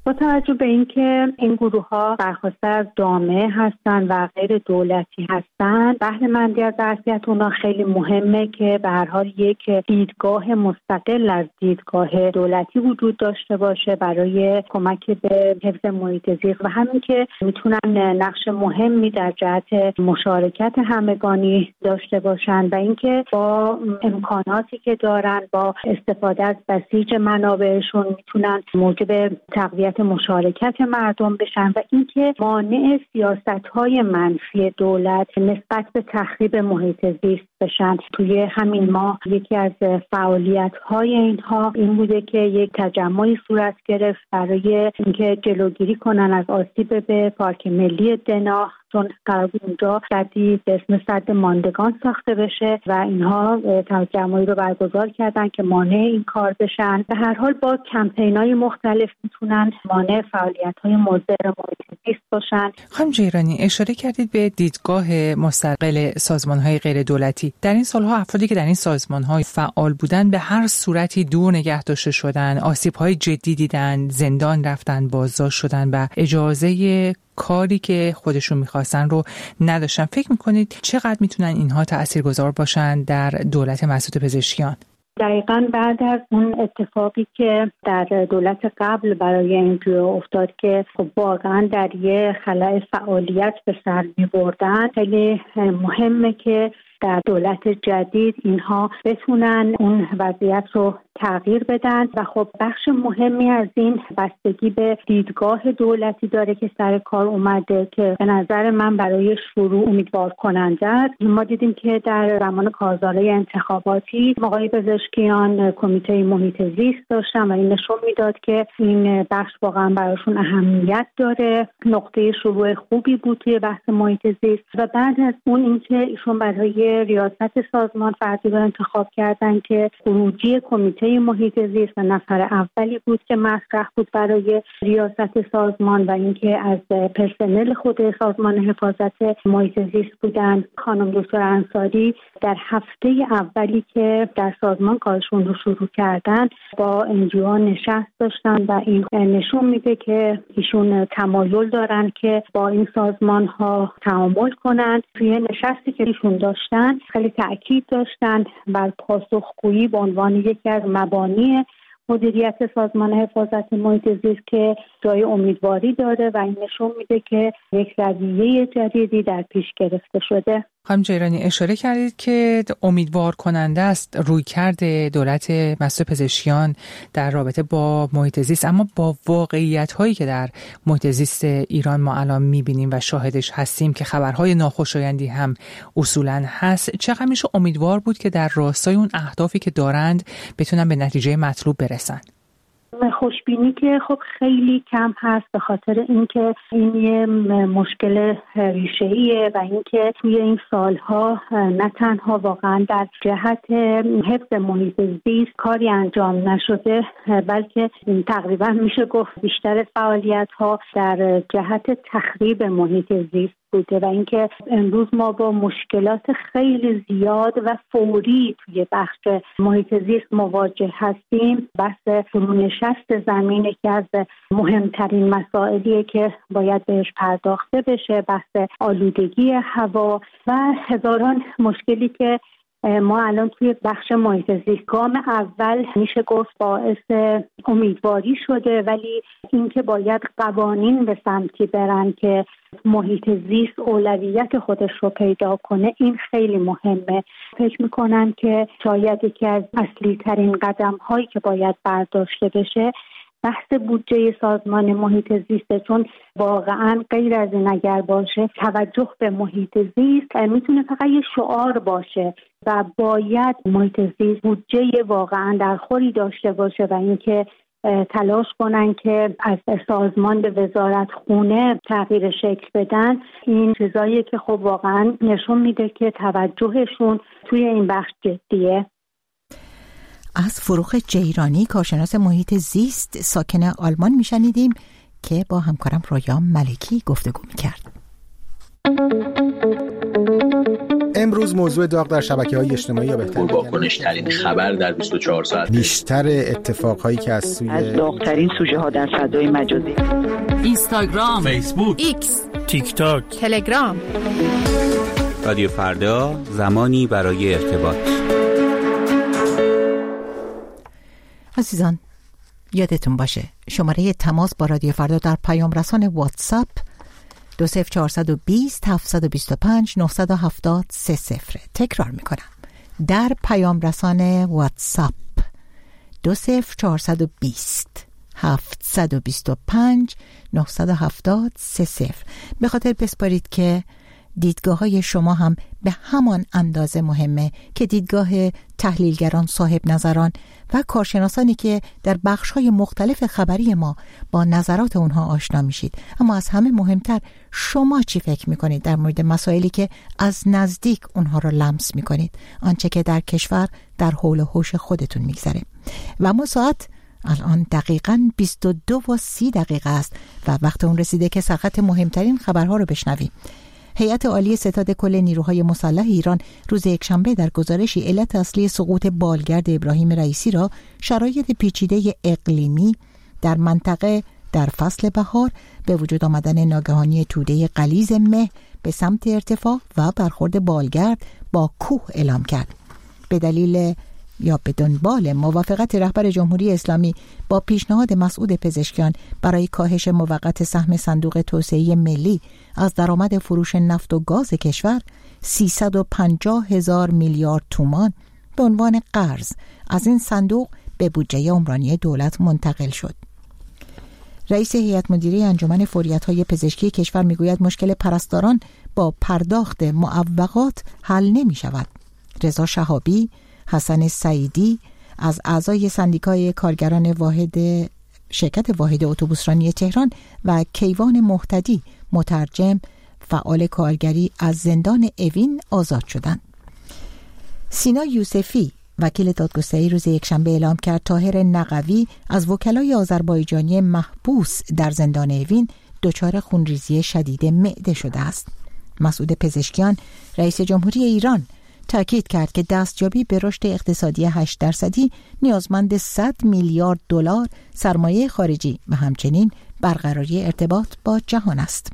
با توجه به اینکه این گروه ها برخواسته از جامعه هستن و غیر دولتی هستن، بهره مندی از ظرفیت اونا خیلی مهمه که به هر حال یک دیدگاه مستقل از دیدگاه دولتی وجود داشته باشه برای کمک به حفظ محیط زیست و همین که میتونن نقش مهمی در جهت مشارکت همگانی داشته باشن و اینکه با امکاناتی که دارن با استفاده از بسیج منابعشون میتونن موجب تقویت مشارکت مردم بشن و اینکه مانع سیاست‌های منفی دولت نسبت به تخریب محیط زیست بشن. توی همین ماه یکی از فعالیت‌های اینها این بوده که یک تجمعی صورت گرفت برای اینکه جلوگیری کنن از آسیب به پارک ملی دنا، چون قرار بود اونجا سدی به اسم سد ماندگان ساخته بشه و اینها تجمعی رو برگزار کردن که مانع این کار بشن. به هر حال با کمپین‌های مختلف میتونن مانع فعالیت‌های مضر محیط زیست باشن. خانم جیرانی، اشاره کردید به دیدگاه مستقل سازمان‌های غیر دولتی. در این سال‌ها افرادی که در این سازمان‌ها فعال بودن به هر صورتی دور نگه داشته شدن، آسیب‌های جدی دیدن، زندان رفتن، بازداشت شدن و اجازه کاری که خودشون میخواستن رو نداشتن. فکر میکنید چقدر میتونن اینها تاثیرگذار باشن در دولت مسعود پزشکیان؟ دقیقاً بعد از اون اتفاقی که در دولت قبل برای این گروه افتاد که خب واقعاً در یه خلأ فعالیت به سر میبردن، خیلی مهمه که در دولت جدید اینها بتونن اون وضعیت رو تغییر بدن و خب بخش مهمی از این بستگی به دیدگاه دولتی داره که سر کار اومده که به نظر من برای شروع امیدوار کننده است. ما دیدیم که در زمان کارزارهای انتخاباتی آقای پزشکیان کمیته محیط زیست داشتن و این نشون میداد که این بخش واقعا براشون اهمیت داره. نقطه شروع خوبی بود توی بحث محیط زیست و بعد از اون اینکه ایشون برای ریاست سازمان فردی رو انتخاب کردن که خروجی کمیته محیط زیست و نفر اولی بود که مطرح بود برای ریاست سازمان و اینکه از پرسنل خود سازمان حفاظت محیط زیست بودن. خانم دکتر انصاری در هفته اولی که در سازمان کارشون رو شروع کردن با انجیو نشست داشتن و این نشون میده که ایشون تمایل دارن که با این سازمان ها تعامل کنن. توی نشستی که ایشون داشتن خیلی تأکید داشتن بر پاسخگویی به عنوان یکی از مبانی مدیریت سازمان حفاظت محیط زیست که جای امیدواری داره و این نشون میده که یک رویه جدیدی در پیش گرفته شده. خانم جیرانی، اشاره کردید که امیدوار کننده است رویکرد دولت مسعود پزشکیان در رابطه با محیط زیست، اما با واقعیت هایی که در محیط زیست ایران ما الان میبینیم و شاهدش هستیم که خبرهای ناخوشایندی هم اصولاً هست، چقدر میشه امیدوار بود که در راستای اون اهدافی که دارند بتونن به نتیجه مطلوب برسن؟ خوشبینی که خب خیلی کم هست به خاطر اینکه این یه مشکل ریشه‌ایه و اینکه توی این سالها نه تنها واقعا در جهت حفظ محیط زیست کاری انجام نشده، بلکه تقریبا میشه گفت بیشتر فعالیت‌ها در جهت تخریب محیط زیست بوده و اینکه امروز ما با مشکلات خیلی زیاد و فوری توی بخش محیط زیست مواجه هستیم. بحث فرونشست زمین یکی از مهمترین مسائلیه که باید بهش پرداخته بشه، بحث آلودگی هوا و هزاران مشکلی که ما الان توی بخش محیط زیست گام اول میشه گفت باعث امیدواری شده، ولی اینکه باید قوانین به سمتی برن که محیط زیست اولویت خودش رو پیدا کنه، این خیلی مهمه. فکر میکنم که شاید یکی از اصلی ترین قدم هایی که باید برداشته بشه بحث بودجه سازمان محیط زیست، چون واقعا غیر از این اگر باشه توجه به محیط زیست میتونه فقط یه شعار باشه و باید محیط زیست بودجه واقعا در خوری داشته باشه و اینکه تلاش کنن که از سازمان به وزارت خونه تغییر شکل بدن. این چیزاییه که خب واقعا نشون میده که توجهشون توی این بخش جدیه. از فروغ جیرانی، کارشناس محیط زیست ساکن آلمان میشنیدیم که با همکارم رویا ملکی گفتگو میکرد. امروز موضوع داغ در شبکه‌های اجتماعی یا بهتر بگم واکنش‌ترین خبر در بیست و چهار ساعت، بیشتر اتفاقهایی که از سوی از داغ‌ترین سوژه ها در فضای مجازی، اینستاگرام، فیسبوک، ایکس، تیک تاک، تلگرام. رادیو فردا، زمانی برای ارتباط. عزیزان یادتون باشه شماره تماس با رادیو فردا در پیام رسان واتساپ دو صفر چهارصد و بیست هفتصد و بیست و پنج نهصد و هفتاد سه صفر. تکرار میکنم، در پیام رسان واتساپ دو صفر چهارصد و بیست هفتصد و بیست و پنج نهصد و هفتاد سه صفر. به خاطر بسپارید که دیدگاه های شما هم به همان اندازه مهمه که دیدگاه تحلیلگران، صاحب نظران و کارشناسانی که در بخش های مختلف خبری ما با نظرات اونها آشنا میشید. اما از همه مهمتر شما چی فکر میکنید در مورد مسائلی که از نزدیک اونها رو لمس میکنید، آنچه که در کشور در حول و حوش خودتون میگذره. و ما ساعت الان دقیقاً بیست و دو و سی دقیقه است و وقت اون رسیده که سرخط مهمترین خبرها رو بشنویم. هیئت عالی ستاد کل نیروهای مسلح ایران روز یکشنبه در گزارشی علت اصلی سقوط بالگرد ابراهیم رئیسی را شرایط پیچیده اقلیمی در منطقه در فصل بهار، به وجود آمدن ناگهانی توده غلیظ مه به سمت ارتفاع و برخورد بالگرد با کوه اعلام کرد. به دلیل یا به دنبال موافقت رهبر جمهوری اسلامی با پیشنهاد مسعود پزشکیان برای کاهش موقت سهم صندوق توسعه ملی از درآمد فروش نفت و گاز کشور، سیصد و پنجاه هزار میلیارد تومان به عنوان قرض از این صندوق به بودجه عمرانی دولت منتقل شد. رئیس هیئت مدیره انجمن فوریت‌های پزشکی کشور میگوید مشکل پرستاران با پرداخت معوقات حل نمی‌شود. رضا شهابی، حسن سعیدی از اعضای سندیکای کارگران واحد شرکت واحد اتوبوسرانی تهران و کیوان مهتدی، مترجم فعال کارگری، از زندان اوین آزاد شدند. سینا یوسفی، وکیل دادگستری، روز یکشنبه اعلام کرد طاهر نقوی از وکلای آذربایجانی محبوس در زندان اوین دچار خونریزی شدید معده شده است. مسعود پزشکیان، رئیس جمهوری ایران، تاکید کرد که دستیابی به رشد اقتصادی هشت درصدی نیازمند صد میلیارد دلار سرمایه خارجی و همچنین برقراری ارتباط با جهان است.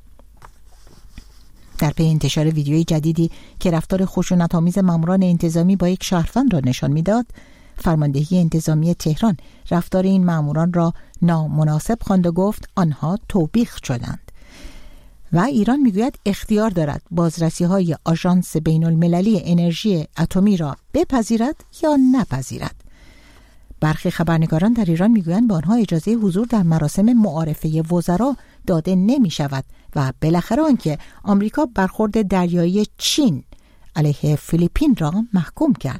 در پی انتشار ویدیوی جدیدی که رفتار خشونت‌آمیز ماموران انتظامی با یک شهروند را نشان می‌داد، فرماندهی انتظامی تهران رفتار این ماموران را نامناسب خواند و گفت آنها توبیخ شدند. و ایران میگوید اختیار دارد بازرسی‌های آژانس بین‌المللی انرژی اتمی را بپذیرد یا نپذیرد. برخی خبرنگاران در ایران میگویند با آنها اجازه حضور در مراسم معارفه وزرا داده نمی شود و بالاخره آنکه آمریکا برخورد دریایی چین علیه فیلیپین را محکوم کرد.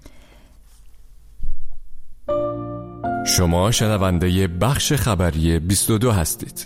شما شنونده بخش خبری بیست و دو هستید.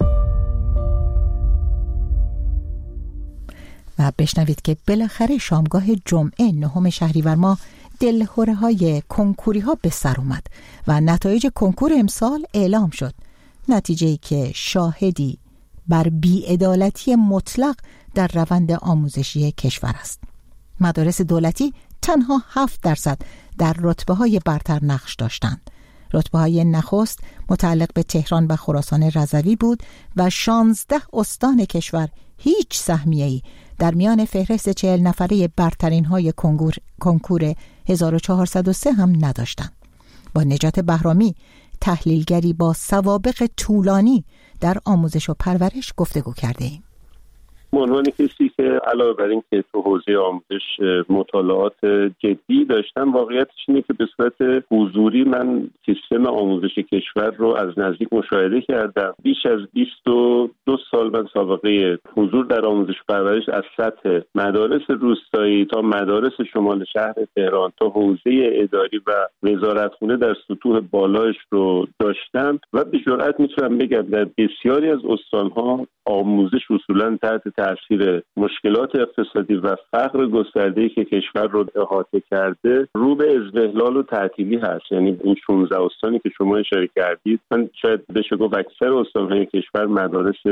و بشنوید که بالاخره شامگاه جمعه نهم شهریور ماه دلهره های کنکوری ها به سر اومد و نتایج کنکور امسال اعلام شد. نتیجه‌ای که شاهدی بر بی‌عدالتی مطلق در روند آموزشی کشور است. مدارس دولتی تنها هفت درصد در رتبه های برتر نقش داشتند. رتبه های نخست متعلق به تهران و خراسان رضوی بود و شانزده استان کشور هیچ سهمیه‌ای در میان فهرست چهل نفره برترین های کنکور, کنکور هزار و چهارصد و سه هم نداشتند. با نجات بهرامی، تحلیلگری با سوابق طولانی در آموزش و پرورش گفتگو کرده ایم. به عنوان کسی که علاوه بر این که تو حوزه آموزش مطالعات جدی داشتم، واقعیتش اینه که به صورت حضوری من سیستم آموزش کشور رو از نزدیک مشاهده کردم. بیش از بیست و دو سال من سابقه حضور در آموزش پرورش از سطح مدارس روستایی تا مدارس شمال شهر تهران تا حوزه اداری و وزارتخونه در سطوح بالایش رو داشتم و به جرئت میتونم بگم در بسیاری از استان‌ها آموزش اصولاً تحت تاثیر مشکلات اقتصادی و فقر گسترده‌ای که کشور رو احاطه کرده رو به اضمحلال و تعطیلی هست. یعنی این شانزده استانی که شما اشاره کردید، من شاید بشه گفت اکثر استان‌های کشور مدارس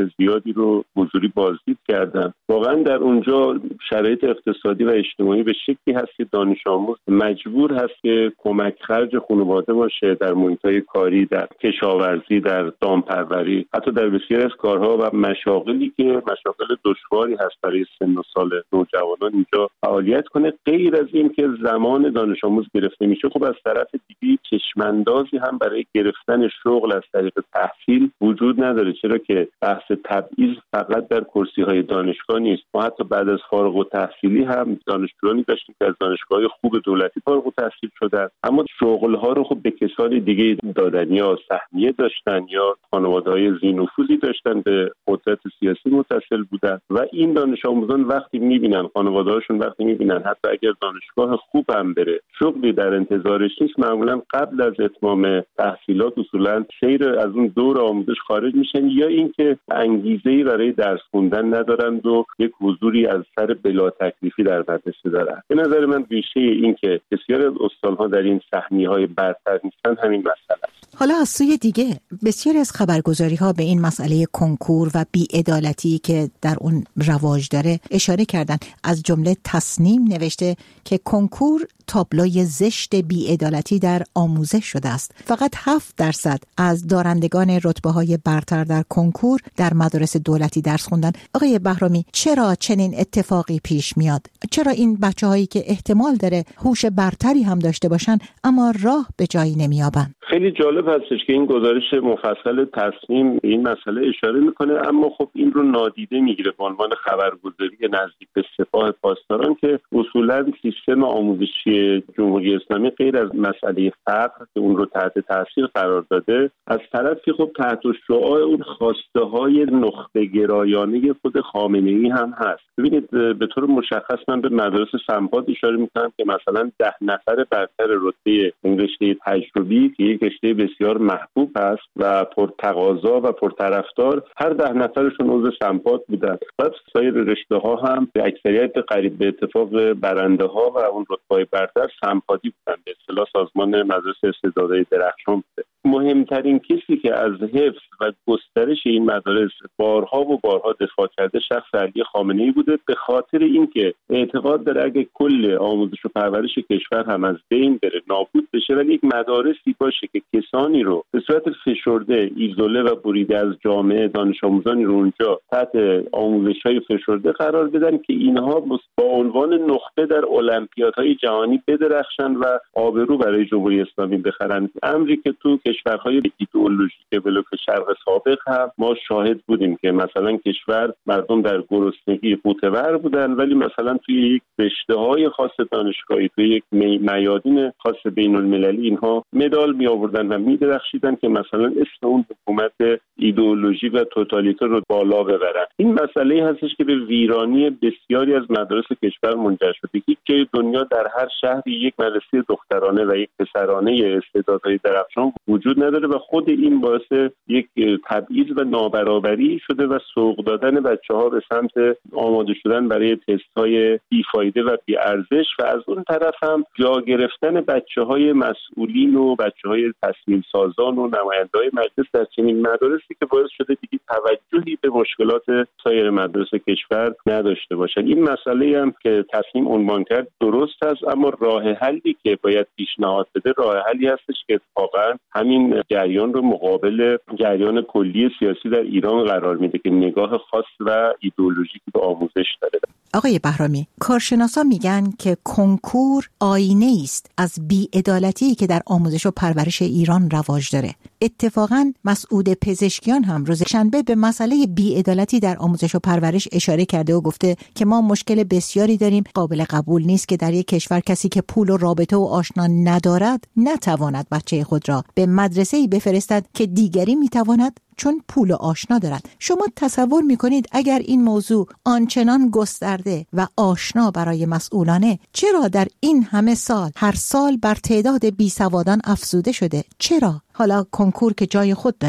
زیادی رو حضوری بازدید کردم. واقعا در اونجا شرایط اقتصادی و اجتماعی به شکلی هست که دانش آموز مجبور هست که کمک خرج خانواده باشه در محیط‌های کاری، در کشاورزی، در دامپروری، حتی در بسیاری از کارها و مشاغلی که مشاغل دشواری هست برای سن و سال نوجوانان اینجا فعالیت کنه. غیر از این که زمان دانش آموز گرفته میشه، خب از طرف دیگه چشماندازی هم برای گرفتن شغل از طریق تحصیل وجود نداره، چرا که بحث تبعیض فقط در کرسی‌های دانشگاه نیست. ما حتی بعد از فارغ التحصیلی هم دانشجویانی داشتیم که از دانشگاه خوب دولتی فارغ التحصیل شدن، اما شغل‌ها رو خب به کسان دیگه دادن، یا سهمیه داشتن یا خانواده‌های ذی‌نفوذی داشتن، به قدرت سیاسی متصل بودن و این دانش آموزان وقتی می‌بینن، خانواده‌هاشون وقتی می‌بینن حتی اگر دانشگاه خوب هم بره شغلی در انتظارش نیست، معمولاً قبل از اتمام تحصیلات اصولاً سیر از اون دور آموزش خارج میشن، یا اینکه انگیزه‌ای برای درس خوندن ندارند و یک حضوری از سر بلا تکلیفی در مدرسه دارن. به نظر من ریشه این که بسیاری از استادها در این سهمیه‌های برتر نیستن همین مسئله است. حالا از سوی دیگه بسیاری از خبرگزاری‌ها به این مسئله کنکور و بی‌عدالتی که در اون رواج داره اشاره کردن. از جمله تصنیم نوشته که کنکور تابلوی زشت بی‌عدالتی در آموزش شده است. فقط هفت درصد از دارندگان رتبه‌های برتر در کنکور در مدارس دولتی درس خوندن. آقای بهرامی، چرا چنین اتفاقی پیش میاد؟ چرا این بچه‌هایی که احتمال داره هوش برتری هم داشته باشن اما راه به جایی نمی‌یابن؟ خیلی جالب هستش که این گزارش مفصل تصمیم این مسئله اشاره میکنه، اما خب این رو نادیده میگیره به عنوان خبرگزاری نزدیک به سپاه پاسداران که اصولاً سیستم آموزشی جمهوری اسلامی غیر از مسئله فقر که اون رو تحت تاثیر قرار داده، از طرفی خب تحت شعاع اون خواسته های نخبه گرایانه خود خامنه‌ای هم هست. ببینید به طور مشخص من به مدارس سمپاد اشاره میکنم که مثلا ده نفر برتر رتبه این رشته تجربی که یک رشته بسیار محبوب هست و پرتقاضا و پرطرفدار، هر ده نفرشون عضو سمپاد بودن و سایر رشته ها هم به اکثریت قریب به اتفاق برنده ها و اون رتبه برتر سمپادی بودن، به اصطلاح سازمان مدارس استعدادهای درخشان بوده. مهمترین کسی که از حفظ و گسترش این مدارس بارها و بارها دفاع کرده شخص علی خامنه‌ای بوده، به خاطر اینکه اعتقاد داره اگه کل آموزش و پرورش کشور هم از بین بره، نابود بشه، ولی یک مدارسی باشه که کسانی رو به صورت فشرده ایزوله و بریده از جامعه، دانش آموزانی رو اونجا تحت آموزش‌های فشرده قرار بدن که اینها با عنوان نخبه در المپیادهای جهانی بدرخشن و آبرو برای جمهوری اسلامی بخرن. امری که تو کشورهای ایدئولوژیک بلوک شرق سابق هم ما شاهد بودیم که مثلا کشور مردم در گرسنگی قوتور بودن، ولی مثلا توی یک رشته‌های خاص دانشگاهی، توی یک میادین خاص بین المللی اینها مدال می آوردن و می درخشیدن که مثلا اسم اون حکومت ایدئولوژی و توتالیتر رو بالا ببرن. این مسئله هستش که به ویرانی بسیاری از مدارس کشور منجر شده. یک جای دنیا در هر شهری یک مدرسه دخترانه و یک پسرانه استعدادهای درخشان وجود نداره و خود این باعث یک تبعیض و نابرابری شده و سوق دادن بچه‌ها به سمت آماده شدن برای تست‌های بیفایده و بی‌ارزش و از اون طرف هم جا گرفتن بچه‌های مسئولین و بچه‌های تصمیم سازان و نماینده‌های مجلس در چنین مدارسی که باعث شده دیگه توجهی به مشکلات سایر مدارس کشور نداشته باشن. این مسئله هم که تصمیم عنوان کرد درست است، اما راه حلی که باید پیشنهاد بده راه حلی هستش که اتفاقا همین جریان رو مقابل جریان کلی سیاسی در ایران قرار میده که نگاه خاص و ایدئولوژیکی به آموزش داره. آقای بهرامی، کارشناسا میگن که کنکور آینه است از بی‌عدالتی که در آموزش و پرورش ایران رواج داره. اتفاقاً مسعود پزشکیان هم روز شنبه به مسئله بی‌عدالتی در آموزش و پرورش اشاره کرده و گفته که ما مشکل بسیاری داریم. قابل قبول نیست که در یک کشور کسی که پول و رابطه و آشنا ندارد نتواند بچه خود را به مدرسه‌ای بفرستد که دیگری میتواند چون پول و آشنا دارد. شما تصور میکنید اگر این موضوع آنچنان گسترده و آشنا برای مسئولانه، چرا در این همه سال هر سال بر تعداد بیسوادان افزوده شده؟ چرا؟ حالا کنکور که جای خود داره.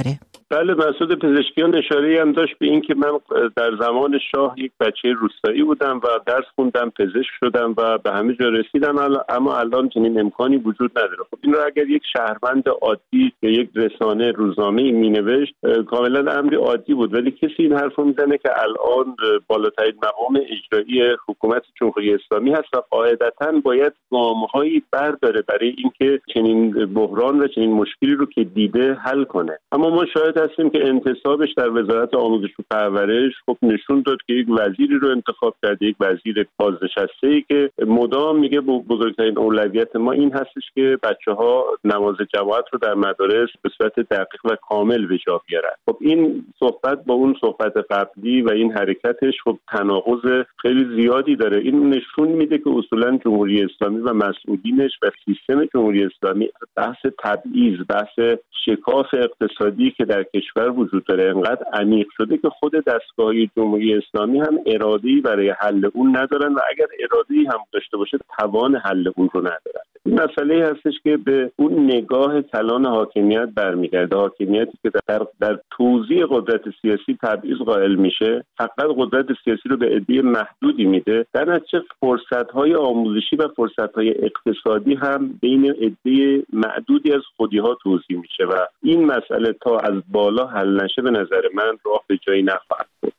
بله، مسعود پزشکیان اشاره هم داشت به این که من در زمان شاه یک بچه روستایی بودم و درس خوندم، پزشک شدم و به همه جا رسیدم، اما الان چنین امکانی وجود نداره. خب این رو اگر یک شهروند عادی یا یک رسانه روزنامه‌ای مینوشت کاملا امری عادی بود، ولی کسی این حرفو میزنه که الان بالاترین مقام اجرایی حکومت جمهوری اسلامی هست و قاعدتاً باید گام‌هایی برداره برای اینکه چنین بحران و چنین مشکلی رو که دیده حل کنه. اما ما شاهد هستیم که انتصابش در وزارت آموزش و پرورش خب نشون داد که یک وزیری رو انتخاب کرده، یک وزیر بازنشسته‌ای که مدام میگه بزرگترین اولویت ما این هستش که بچه‌ها نماز جماعت رو در مدارس به صورت دقیق و کامل به جا بیارن. خب این صحبت با اون صحبت قبلی و این حرکتش خب تناقض خیلی زیادی داره. این نشون میده که اصولا جمهوری اسلامی و مسئولینش و سیستم جمهوری اسلامی بحث تبعیض، بحث شکاف اقتصادی که در کشور وجود داره انقدر عمیق شده که خود دستگاه‌های جمهوری اسلامی هم اراده‌ای برای حل اون ندارن و اگر اراده‌ای هم داشته باشه توان حل اون رو ندارن. این مسئله هستش که به اون نگاه کلان حاکمیت برمیگرده، حاکمیتی که در در توزیع قدرت سیاسی تبعیض قائل میشه، فقط قدرت سیاسی رو به عده محدودی میده، در نتیجه فرصت‌های آموزشی و فرصت‌های اقتصادی هم بین عده معدودی از خودی‌ها توزیع میشه و این مسئله تا از بالا حل نشه به نظر من راه به جایی نخواهد بود.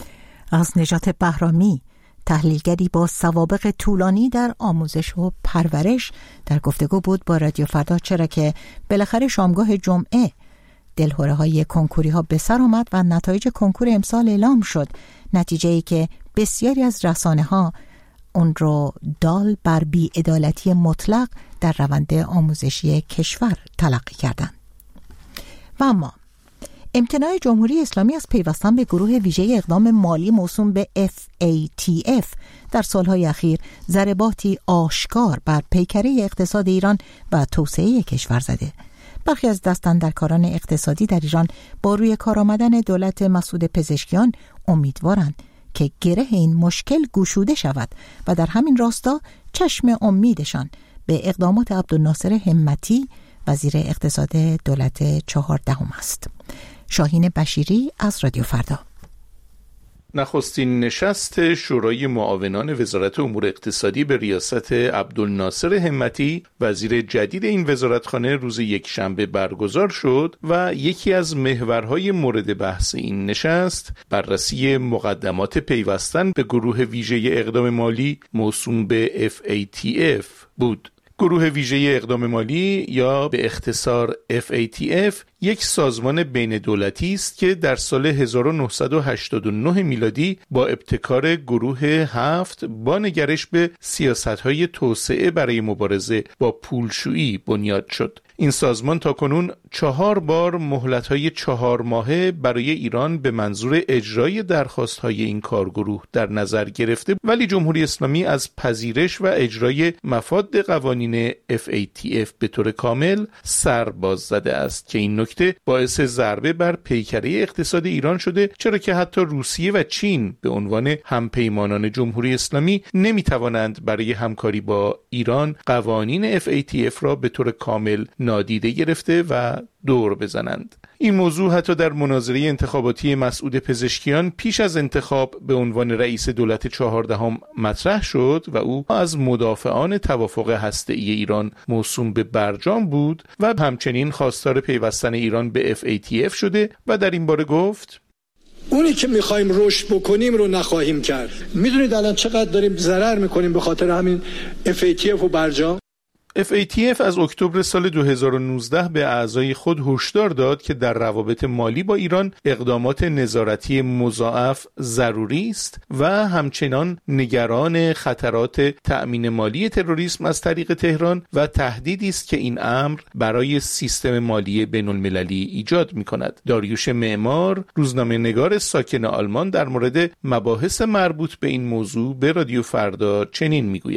از نجات بهرامی، تحلیلگری با سوابق طولانی در آموزش و پرورش، در گفتگو بود با رادیو فردا، چرا که بالاخره شامگاه جمعه دلهره های کنکوری ها به سر آمد و نتایج کنکور امسال اعلام شد، نتیجه ای که بسیاری از رسانه ها اون رو دال بر بی‌عدالتی مطلق در روند آموزشی کشور تلقی کردند. و اما امتناع جمهوری اسلامی از پیوستن به گروه ویژه اقدام مالی موسوم به اف ای تی اف در سالهای اخیر ضرباتی آشکار بر پیکره اقتصاد ایران و توسعه کشور زده. برخی از دستاندرکاران اقتصادی در ایران با روی کار آمدن دولت مسعود پزشکیان امیدوارند که گره این مشکل گشوده شود و در همین راستا چشم امیدشان به اقدامات عبدالناصر همتی وزیر اقتصاد دولت چهاردهم است. شاهین بشیری از رادیو فردا. نخستین نشست شورای معاونان وزارت امور اقتصادی به ریاست عبدالناصر همتی وزیر جدید این وزارتخانه روز یکشنبه برگزار شد و یکی از محورهای مورد بحث این نشست بررسی مقدمات پیوستن به گروه ویژه اقدام مالی موسوم به اف ای تی اف بود. گروه ویژه اقدام مالی یا به اختصار اف ای تی اف یک سازمان بین دولتی است که در سال هزار و نهصد و هشتاد و نه میلادی با ابتکار گروه هفت با نگرش به سیاست‌های توسعه برای مبارزه با پولشویی بنیاد شد. این سازمان تاکنون چهار بار مهلت‌های چهار ماهه برای ایران به منظور اجرای درخواست‌های این کارگروه در نظر گرفته، ولی جمهوری اسلامی از پذیرش و اجرای مفاد قوانین اف ای تی اف به طور کامل سر باز زده است که این نکته باعث ضربه بر پیکره اقتصاد ایران شده، چرا که حتی روسیه و چین به عنوان همپیمانان جمهوری اسلامی نمی‌توانند برای همکاری با ایران قوانین اف ای تی اف را به طور کامل نادیده گرفته و دور بزنند. این موضوع حتی در مناظره انتخاباتی مسعود پزشکیان پیش از انتخاب به عنوان رئیس دولت چهاردهم مطرح شد و او از مدافعان توافق هسته‌ای ایران موسوم به برجام بود و همچنین خواستار پیوستن ایران به اف ای تی اف شده و در این باره گفت: اونی که میخوایم رشد بکنیم رو نخواهیم کرد. میدونید الان چقدر داریم ضرر میکنیم به خاطر همین اف ای تی اف و برجام؟ اف ای تی اف از اکتبر سال دو هزار و نوزده به اعضای خود هشدار داد که در روابط مالی با ایران اقدامات نظارتی مضاعف ضروری است و همچنان نگران خطرات تأمین مالی تروریسم از طریق تهران و تهدیدی است که این امر برای سیستم مالی بین المللی ایجاد می کند. داریوش معمار، روزنامه نگار ساکن آلمان، در مورد مباحث مربوط به این موضوع به رادیو فردا چنین می گوید: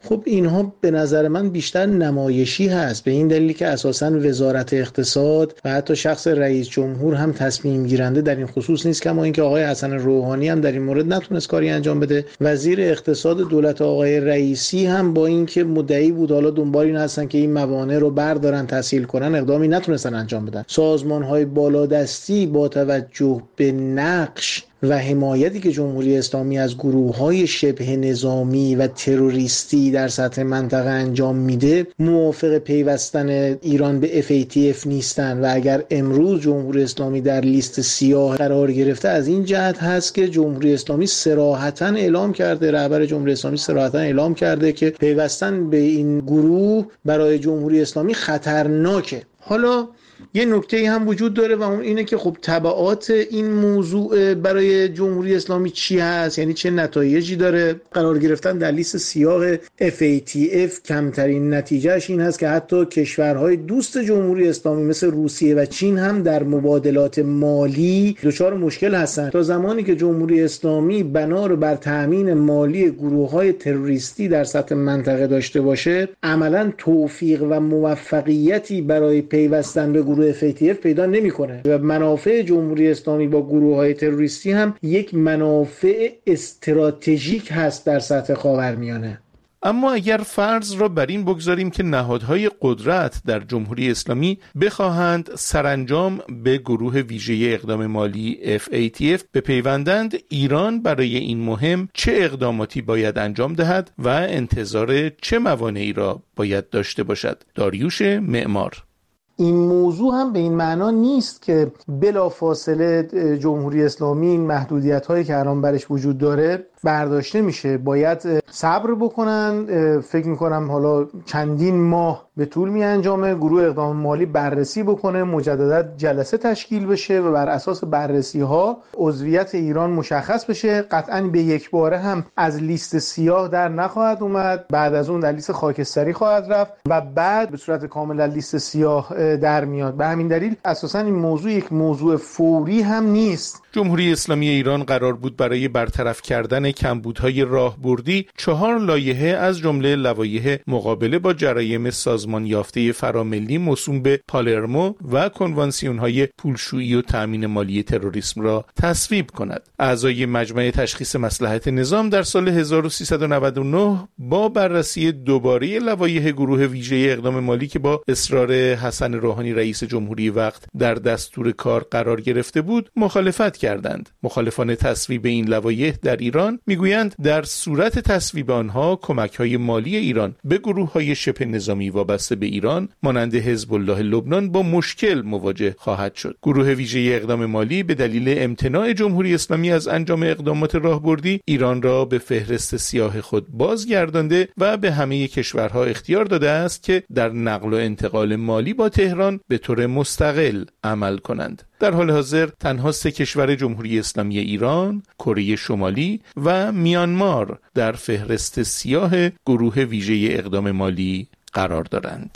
خب اینها به نظر من بیشتر نمایشی هست، به این دلیل که اساساً وزارت اقتصاد و حتی شخص رئیس جمهور هم تصمیم گیرنده در این خصوص نیست، کما اینکه آقای حسن روحانی هم در این مورد نتونست کاری انجام بده. وزیر اقتصاد دولت آقای رئیسی هم با اینکه مدعی بود حالا دنبال این هستن که این موانع رو بردارن تسهیل کنن، اقدامی نتونستن انجام بدن. سازمان‌های بالادستی با توجه به نقش و حمایتی که جمهوری اسلامی از گروه‌های شبه نظامی و تروریستی در سطح منطقه انجام میده موافق پیوستن ایران به اف ای تی اف نیستن و اگر امروز جمهوری اسلامی در لیست سیاه قرار گرفته از این جهت هست که جمهوری اسلامی صراحتاً اعلام کرده، رهبر جمهوری اسلامی صراحتاً اعلام کرده که پیوستن به این گروه برای جمهوری اسلامی خطرناکه. حالا یه نکته هم وجود داره و اون اینه که خب تبعات این موضوع برای جمهوری اسلامی چی هست، یعنی چه نتایجی داره. قرار گرفتن در لیست سیاه اف ای تی اف کمترین نتیجهش این هست که حتی کشورهای دوست جمهوری اسلامی مثل روسیه و چین هم در مبادلات مالی دچار مشکل هستن. تا زمانی که جمهوری اسلامی بنا رو بر تامین مالی گروه‌های تروریستی در سطح منطقه داشته باشه، عملاً توفیق و موفقیتی برای پیوستن به گروه اف ای تی اف پیدا نمی‌کنه و منافع جمهوری اسلامی با گروه‌های تروریستی هم یک منافع استراتژیک هست در سطح خاورمیانه. اما اگر فرض را بر این بگذاریم که نهادهای قدرت در جمهوری اسلامی بخواهند سرانجام به گروه ویژه اقدام مالی اف ای تی اف بپیوندند، ایران برای این مهم چه اقداماتی باید انجام دهد و انتظار چه موانعی را باید داشته باشد؟ داریوش معمار. این موضوع هم به این معنا نیست که بلافاصله جمهوری اسلامی این محدودیت‌هایی که الان برش وجود داره برداشته میشه. باید صبر بکنن. فکر میکنم حالا چندین ماه به طول می انجامه، گروه اقدام مالی بررسی بکنه، مجددا جلسه تشکیل بشه و بر اساس بررسی ها عضویت ایران مشخص بشه. قطعاً به یک باره هم از لیست سیاه در نخواهد اومد، بعد از اون در لیست خاکستری خواهد رفت و بعد به صورت کامل لیست سیاه در میاد. به همین دلیل اساساً این موضوع یک موضوع فوری هم نیست. جمهوری اسلامی ایران قرار بود برای برطرف کردن کمبودهای راهبردی چهار لایحه از جمله لوایح مقابله با جرایم سازمان یافته فراملی موسوم به پالرمو و کنوانسیون‌های پولشویی و تأمین مالی تروریسم را تصویب کند. اعضای مجمع تشخیص مصلحت نظام در سال هزار و سیصد و نود و نه با بررسی دوباره لوایح گروه ویژه اقدام مالی که با اصرار حسن روحانی رئیس جمهوری وقت در دستور کار قرار گرفته بود مخالفت کردند. مخالفان تصویب این لوایح در ایران میگویند در صورت تصویب آنها کمک‌های مالی ایران به گروه‌های شبه نظامی وابسته به ایران مانند حزب الله لبنان با مشکل مواجه خواهد شد. گروه ویژه اقدام مالی به دلیل امتناع جمهوری اسلامی از انجام اقدامات راهبردی ایران را به فهرست سیاه خود بازگردانده و به همه کشورها اختیار داده است که در نقل و انتقال مالی با تهران به طور مستقل عمل کنند. در حال حاضر تنها سه کشور جمهوری اسلامی ایران، کره شمالی و میانمار در فهرست سیاه گروه ویژه اقدام مالی قرار دارند.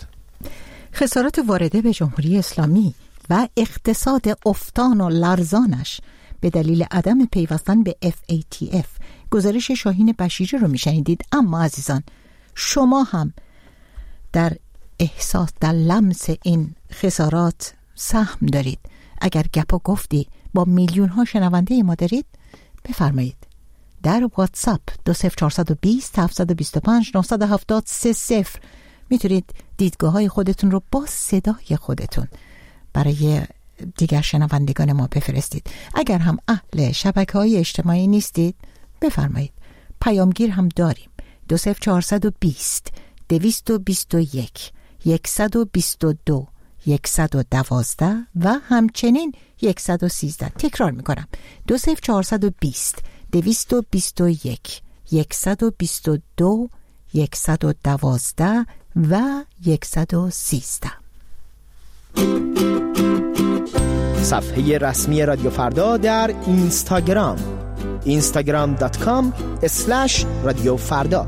خسارات وارده به جمهوری اسلامی و اقتصاد افتان و لرزانش به دلیل عدم پیوستن به اف ای تی اف. گزارش شاهین بشیری رو میشنیدید. اما عزیزان، شما هم در احساس در لمس این خسارات سهم دارید. اگر گپ و گفتی با میلیون ها شنونده ما دارید، بفرمایید در واتساپ دو صفر چهار دو صفر هفت دو پنج نه هفت سه صفر میتونید دیدگاه های خودتون رو با صدای خودتون برای دیگر شنوندگان ما بفرستید. اگر هم اهل شبکه های اجتماعی نیستید، بفرمایید پیامگیر هم داریم. دو صفر چهار دو صفر دویست و بیست و یک یکصد و بیست و دو یکصد و دوازده و همچنین یکصد و سیزده. تکرار میکنم: دو صفر چهار دو صفر دویست و بیست و یک یکصد و بیست و دو یکصد و دوازده و یکصد و سیزده. صفحه رسمی رادیو فردا در اینستاگرام اینستاگرام دات کام اسلش رادیو فردا.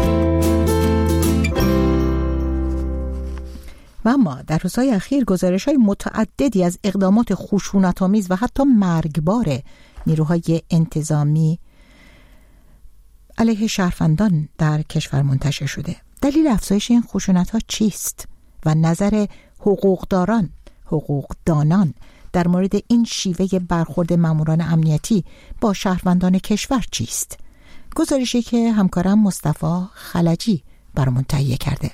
و اما در روزهای اخیر گزارش‌های متعددی از اقدامات خشونت‌آمیز و حتی مرگبار نیروهای انتظامی علیه شهروندان در کشور منتشر شده. دلیل افزایش این خشونت‌ها چیست و نظر حقوقداران، حقوقدانان در مورد این شیوه برخورد ماموران امنیتی با شهروندان کشور چیست؟ گزارشی که همکارم مصطفی خلجی برامون تهیه کرده.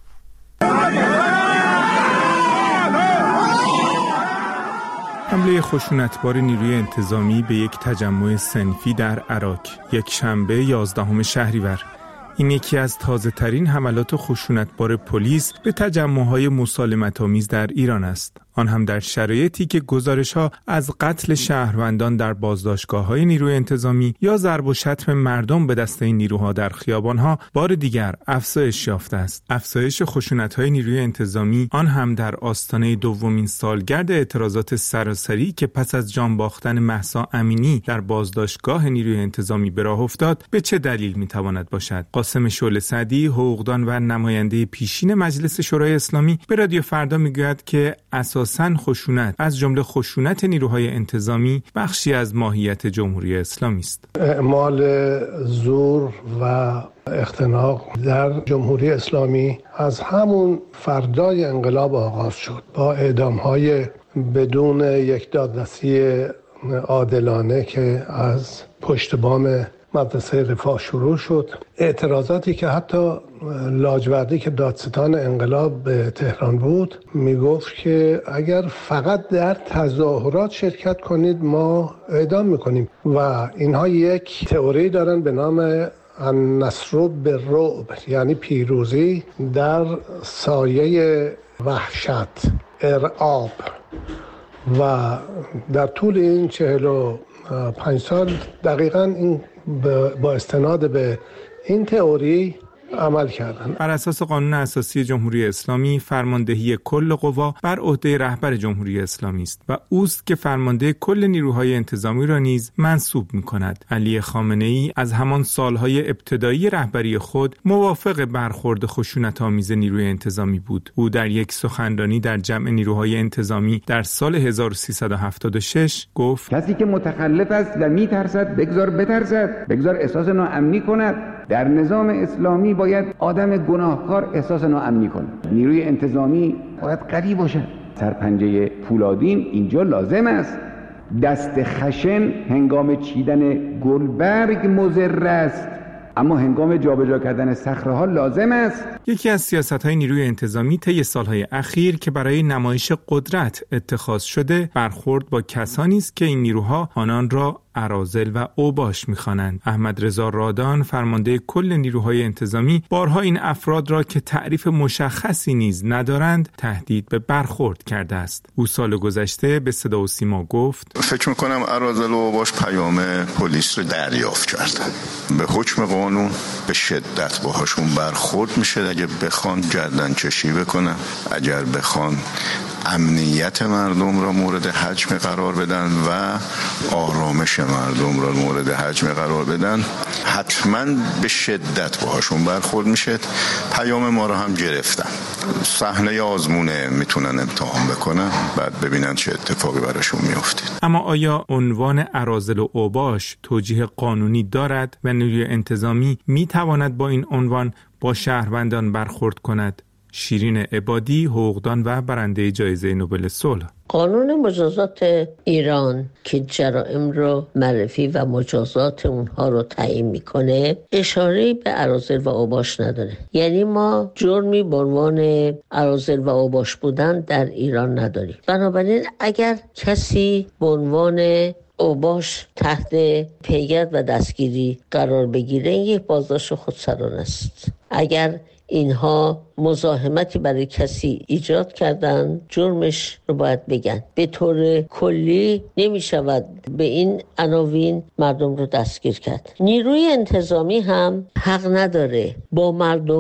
حمله خشونتبار نیروی انتظامی به یک تجمع صنفی در عراق یک شنبه یازدهم شهریور. این یکی از تازه ترین حملات خشونتبار پلیس به تجمع‌های مسالمت‌آمیز در ایران است. آن هم در شرایطی که گزارش‌ها از قتل شهروندان در بازداشتگاه‌های نیروی انتظامی یا ضرب و شتم مردم به دست این نیروها در خیابان‌ها بار دیگر افزایش یافته است. افزایش خشونت‌های نیروی انتظامی آن هم در آستانه دومین سالگرد اعتراضات سراسری که پس از جان باختن مهسا امینی در بازداشتگاه نیروی انتظامی به راه افتاد به چه دلیل می‌تواند باشد؟ قاسم شعله سعدی، حقوقدان و نماینده پیشین مجلس شورای اسلامی به رادیو فردا می‌گوید که اساساً خشونت از جمله خشونت نیروهای انتظامی بخشی از ماهیت جمهوری اسلامی است. اعمال زور و اختناق در جمهوری اسلامی از همون فردای انقلاب آغاز شد با اعدام‌های بدون یک دادرسی عادلانه که از پشت بام مدرسه رفاه شروع شد. اعتراضاتی که حتی لاجوردی که دادستان انقلاب به تهران بود میگفت که اگر فقط در تظاهرات شرکت کنید ما اعدام میکنیم و اینها یک تئوری دارن به نام النصر بالرعب، یعنی پیروزی در سایه وحشت، ارعاب. و در طول این چهل و پنج سال دقیقاً این با استناد به این تئوری عمل کردن. بر اساس قانون اساسی جمهوری اسلامی فرماندهی کل قوا بر عهده رهبر جمهوری اسلامی است و اوست که فرمانده کل نیروهای انتظامی را نیز منصوب می‌کند. علی خامنه‌ای از همان سالهای ابتدایی رهبری خود موافق برخورد خشونت‌آمیز نیروی انتظامی بود. او در یک سخنرانی در جمع نیروهای انتظامی در سال هزار و سیصد و هفتاد و شش گفت: کسی که متخلف است و می‌ترسد بگذار بترسد، بگذار احساس ناامنی کند. در نظام اسلامی باید آدم گناهکار احساس ناامنی کنه. نیروی انتظامی باید قوی باشه. سرپنجه پولادین اینجا لازم است. دست خشن هنگام چیدن گلبرگ مضر است، اما هنگام جابجا کردن صخره‌ها لازم است. یکی از سیاست‌های نیروی انتظامی طی سال‌های اخیر که برای نمایش قدرت اتخاذ شده برخورد با کسانی است که این نیروها آنان را اراذل و اوباش می‌خوانند. احمد رضا رادان فرمانده کل نیروهای انتظامی بارها این افراد را که تعریف مشخصی نیز ندارند تهدید به برخورد کرده است. او سال گذشته به صدا و سیما گفت: فکر می‌کنم اراذل و اوباش پیام پلیس رو دریافت کردن. به حکم قانون به شدت باهاشون برخورد میشه. اگه بخوان گردن کشی بکنن، اگر بخوان امنیت مردم را مورد حجم قرار بدن و آرامش مردم را مورد حجم قرار بدن، حتما به شدت باهاشون برخورد میشه. پیام ما را هم گرفتن. صحنه آزمونه، میتونن امتحان بکنن بعد ببینن چه اتفاقی براشون میفته. اما آیا عنوان اراذل و اوباش توجیه قانونی دارد و نیروی انتظامی میتواند با این عنوان با شهروندان برخورد کند؟ شیرین عبادی، حقوقدان و برنده جایزه نوبل صلح. قانون مجازات ایران که جرائم رو معرفی و مجازات اونها رو تعیین میکنه اشاره‌ای به اراذل و اوباش نداره. یعنی ما جرمی به عنوان اراذل و اوباش بودن در ایران نداریم. بنابراین اگر کسی به عنوان اوباش تحت پیگرد و دستگیری قرار بگیره، این یک بازداشت خودسرانه است. اگر اینها مزاحمتی برای کسی ایجاد کردن، جرمش رو باید بگن. به طور کلی نمی شود به این عناوین مردم رو دستگیر کرد. نیروی انتظامی هم حق نداره با مردم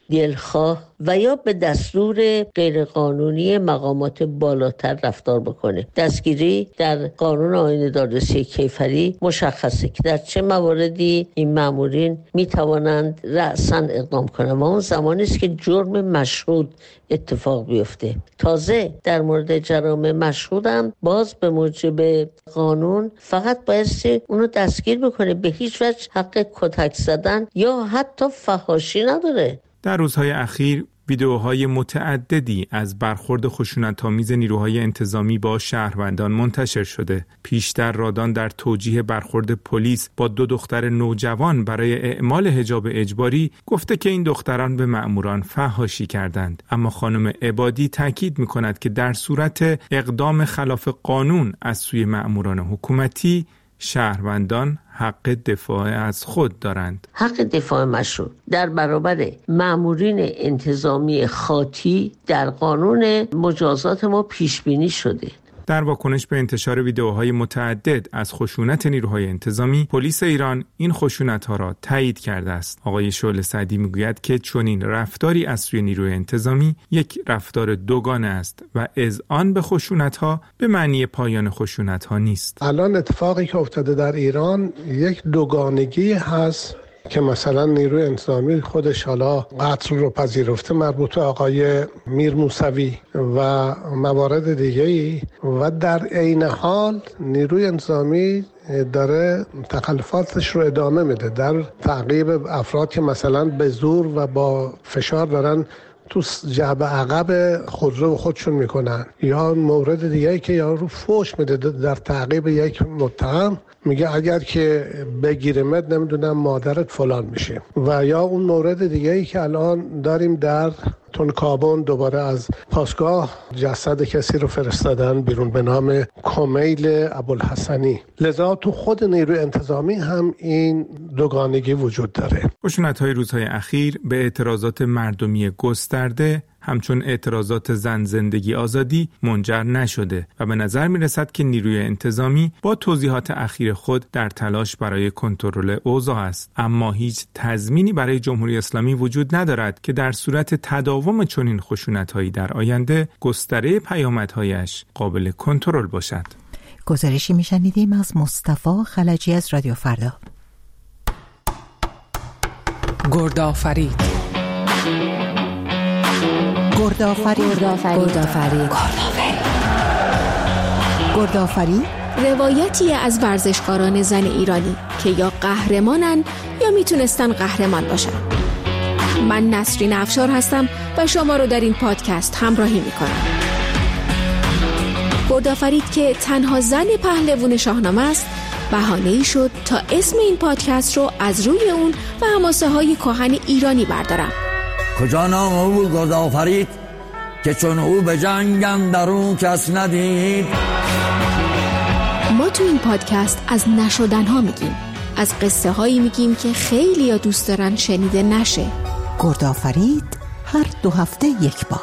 دلخواه و یا به دستور غیرقانونی مقامات بالاتر رفتار بکنه. دستگیری در قانون آیین دادرسی کیفری مشخصه که در چه مواردی این مامورین می توانند رأساً اقدام کنند و اون زمانی است که جرم مشهود اتفاق بیفته. تازه در مورد جرائم مشهود هم باز به موجب قانون فقط بایستی اونو دستگیر بکنه، به هیچ وجه حق کتک زدن یا حتی فحاشی نداره. در روزهای اخیر ویدئوهای متعددی از برخورد خشونت‌آمیز نیروهای انتظامی با شهروندان منتشر شده. پیشتر رادان در توجیه برخورد پلیس با دو دختر نوجوان برای اعمال حجاب اجباری گفته که این دختران به مأموران فحاشی کردند. اما خانم عبادی تاکید می‌کند که در صورت اقدام خلاف قانون از سوی مأموران حکومتی شهروندان حق دفاع از خود دارند. حق دفاع مشروع در برابر مأمورین انتظامی خاطی در قانون مجازات ما پیش بینی شده. در واکنش به انتشار ویدئوهای متعدد از خشونت نیروهای انتظامی، پلیس ایران این خشونت‌ها را تایید کرده است. آقای شعله سعدی میگوید که چنین رفتاری از سوی نیروی انتظامی یک رفتار دوگانه است و اذعان به خشونت‌ها به معنی پایان خشونت‌ها نیست. الان اتفاقی که افتاده در ایران یک دوگانگی هست که مثلا نیروی انتظامی خودش حالا قتل رو پذیرفته مربوط به آقای میر موسوی و موارد دیگه‌ای و در عین حال نیروی انتظامی داره تخلفاتش رو ادامه میده در تعقیب افراد که مثلا به زور و با فشار دارن تو جعبه عقب خودرو خودشون میکنن، یا مورد دیگه‌ای که یارو فوش میده در تعقیب یک متهم، میگه اگر که بگیرمت نمیدونم مادرت فلان میشه، و یا اون مورد دیگه‌ای که الان داریم در تونکابون دوباره از پاسگاه جسد کسی رو فرستادن بیرون به نام کمیل ابوالحسنی. لذا تو خود نیروی انتظامی هم این دوگانگی وجود داره. خشونت‌های روزهای اخیر به اعتراضات مردمی گسترده همچون اعتراضات زن زندگی آزادی منجر نشده و به نظر می رسد که نیروی انتظامی با توضیحات اخیر خود در تلاش برای کنترل اوضاع است، اما هیچ تضمینی برای جمهوری اسلامی وجود ندارد که در صورت تداوم چنین خشونت‌هایی در آینده گستره پیامدهایش قابل کنترل باشد. گزارشی میشنیدیم از مصطفی خلجی از رادیو فردا. گردآفرید گردآفرید گردآفرید گردآفرید روایتی از ورزشکاران زن ایرانی که یا قهرمانن یا میتونستن قهرمان باشن. من نسرین افشار هستم و شما رو در این پادکست همراهی میکنم. گردآفرید که تنها زن پهلوان شاهنامه است، بهانه‌ای شد تا اسم این پادکست رو از روی اون و حماسه های کهن ایرانی بردارم. کجا نام او بود گردآفرید که چون او به جنگ اندرون کس ندید. ما تو این پادکست از نشدن ها میگیم، از قصه هایی میگیم که خیلی ها دوست دارن شنیده نشه. گردآفرید هر دو هفته یک بار.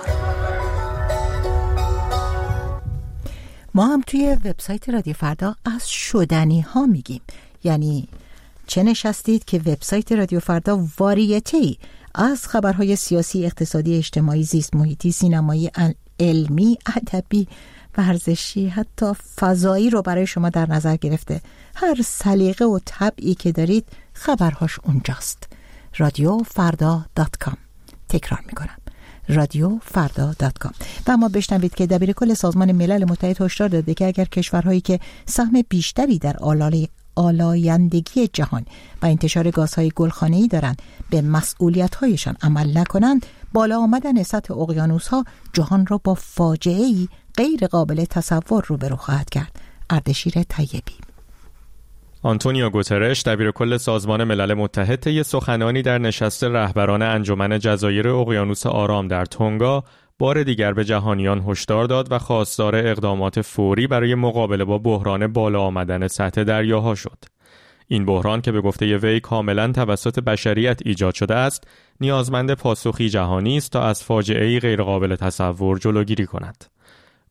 ما هم توی وبسایت رادیو فردا از شدنی ها میگیم، یعنی چه نشستید که وبسایت رادیو فردا واریته‌ای از خبرهای سیاسی، اقتصادی، اجتماعی، زیست محیطی، سینمایی، علمی، ادبی، ورزشی، حتی فضایی رو برای شما در نظر گرفته. هر سلیقه و طبعی که دارید خبرهاش اونجاست. رادیو فردا دات کام. تکرار میکنم، رادیو فردا دات کام. و اما بشنوید که دبیرکل سازمان ملل متحد هشدار داده که اگر کشورهایی که سهم بیشتری در آلاله آلایندگی جهان و انتشار گازهای گلخانه‌ای دارند به مسئولیت‌هایشان عمل نکنند، بالا آمدن سطح اقیانوس‌ها جهان را با فاجعه‌ای غیر قابل تصور روبرو خواهد کرد. اردشیر طیبی. آنتونیو گوترش دبیرکل سازمان ملل متحد طی سخنانی در نشست رهبران انجمن جزایر اقیانوس آرام در تونگا بار دیگر به جهانیان هشدار داد و خواستار اقدامات فوری برای مقابله با بحران بالا آمدن سطح دریاها شد. این بحران که به گفته وی کاملا توسط بشریت ایجاد شده است، نیازمند پاسخی جهانی است تا از فاجعه‌ای غیرقابل تصور جلوگیری کند.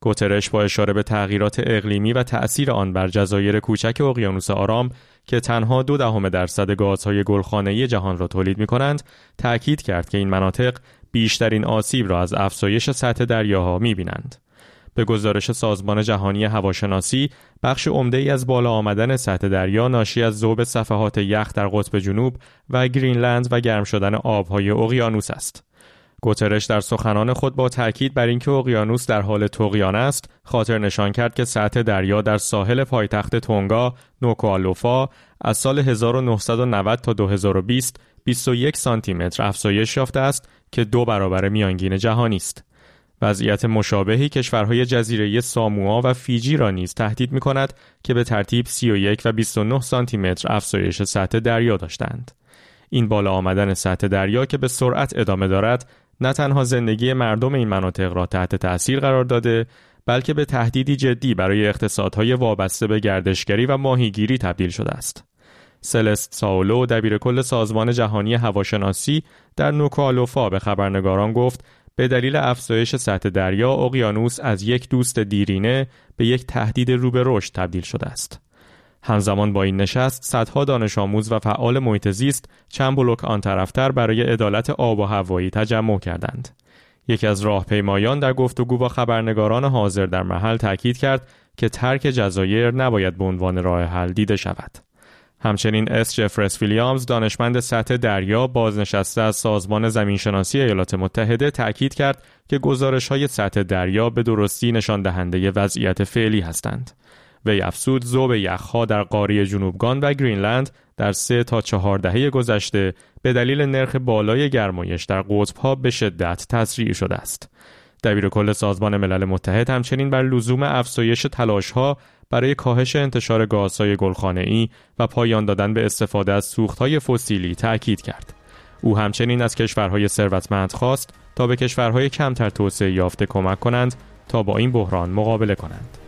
گوترش با اشاره به تغییرات اقلیمی و تأثیر آن بر جزایر کوچک اقیانوس آرام که تنها دو دهم درصد گازهای گلخانه‌ای جهان را تولید می‌کنند، تأکید کرد که این مناطق بیشترین آسیب را از افزایش سطح دریاها می‌بینند. به گزارش سازمان جهانی هواشناسی، بخش عمده‌ای از بالا آمدن سطح دریا ناشی از ذوب صفحات یخ در قطب جنوب و گرینلند و گرم شدن آب‌های اقیانوس است. گوترش در سخنان خود با تاکید بر اینکه اقیانوس در حال طغیان است، خاطر نشان کرد که سطح دریا در ساحل پایتخت تونگا، نوکوالوفا از سال هزار و نهصد و نود تا دو هزار و بیست بیست و یک سانتی متر افزایش یافته است که دو برابر میانگین جهانی است. وضعیت مشابهی کشورهای جزیره ساموآ و فیجی را نیز تهدید می‌کند که به ترتیب سی و یک و بیست و نه سانتی متر افزایش سطح دریا داشتند. این بالا آمدن سطح دریا که به سرعت ادامه دارد، نه تنها زندگی مردم این مناطق را تحت تأثیر قرار داده، بلکه به تهدیدی جدی برای اقتصادهای وابسته به گردشگری و ماهیگیری تبدیل شده است. سلست ساولو، دبیرکل سازمان جهانی هواشناسی، در نوکوالوفا به خبرنگاران گفت به دلیل افزایش سطح دریا، اقیانوس از یک دوست دیرینه به یک تهدید رو به رشد تبدیل شده است. همزمان با این نشست، صدها دانش آموز و فعال محیط زیست چند بلوک آن طرفتر برای عدالت آب و هوایی تجمع کردند. یکی از راهپیمایان در گفتگو با خبرنگاران حاضر در محل تاکید کرد که ترک جزایر نباید به عنوان راه حل دیده شود. همچنین اس جفرس ویلیامز، دانشمند سطح دریا بازنشسته از سازمان زمینشناسی ایالات متحده، تاکید کرد که گزارش‌های سطح دریا به درستی نشان دهنده وضعیت فعلی هستند. وی افزود ذوب یخ‌ها در قاره جنوبگان و گرینلند در سه تا چهار دهه گذشته به دلیل نرخ بالای گرمایش در قطب‌ها به شدت تسریع شده است. دبیرکل سازمان ملل متحد همچنین بر لزوم افزایش تلاش‌ها برای کاهش انتشار گازهای گلخانه‌ای و پایان دادن به استفاده از سوخت‌های فسیلی تأکید کرد. او همچنین از کشورهای ثروتمند خواست تا به کشورهای کمتر توسعه یافته کمک کنند تا با این بحران مقابله کنند.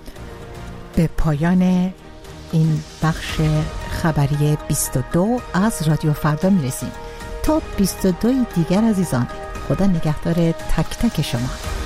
به پایان این بخش خبری بیست و دو از رادیو فردا میرسیم. تا بیست و دو دیگر عزیزان، خدا نگهدار تک تک شما.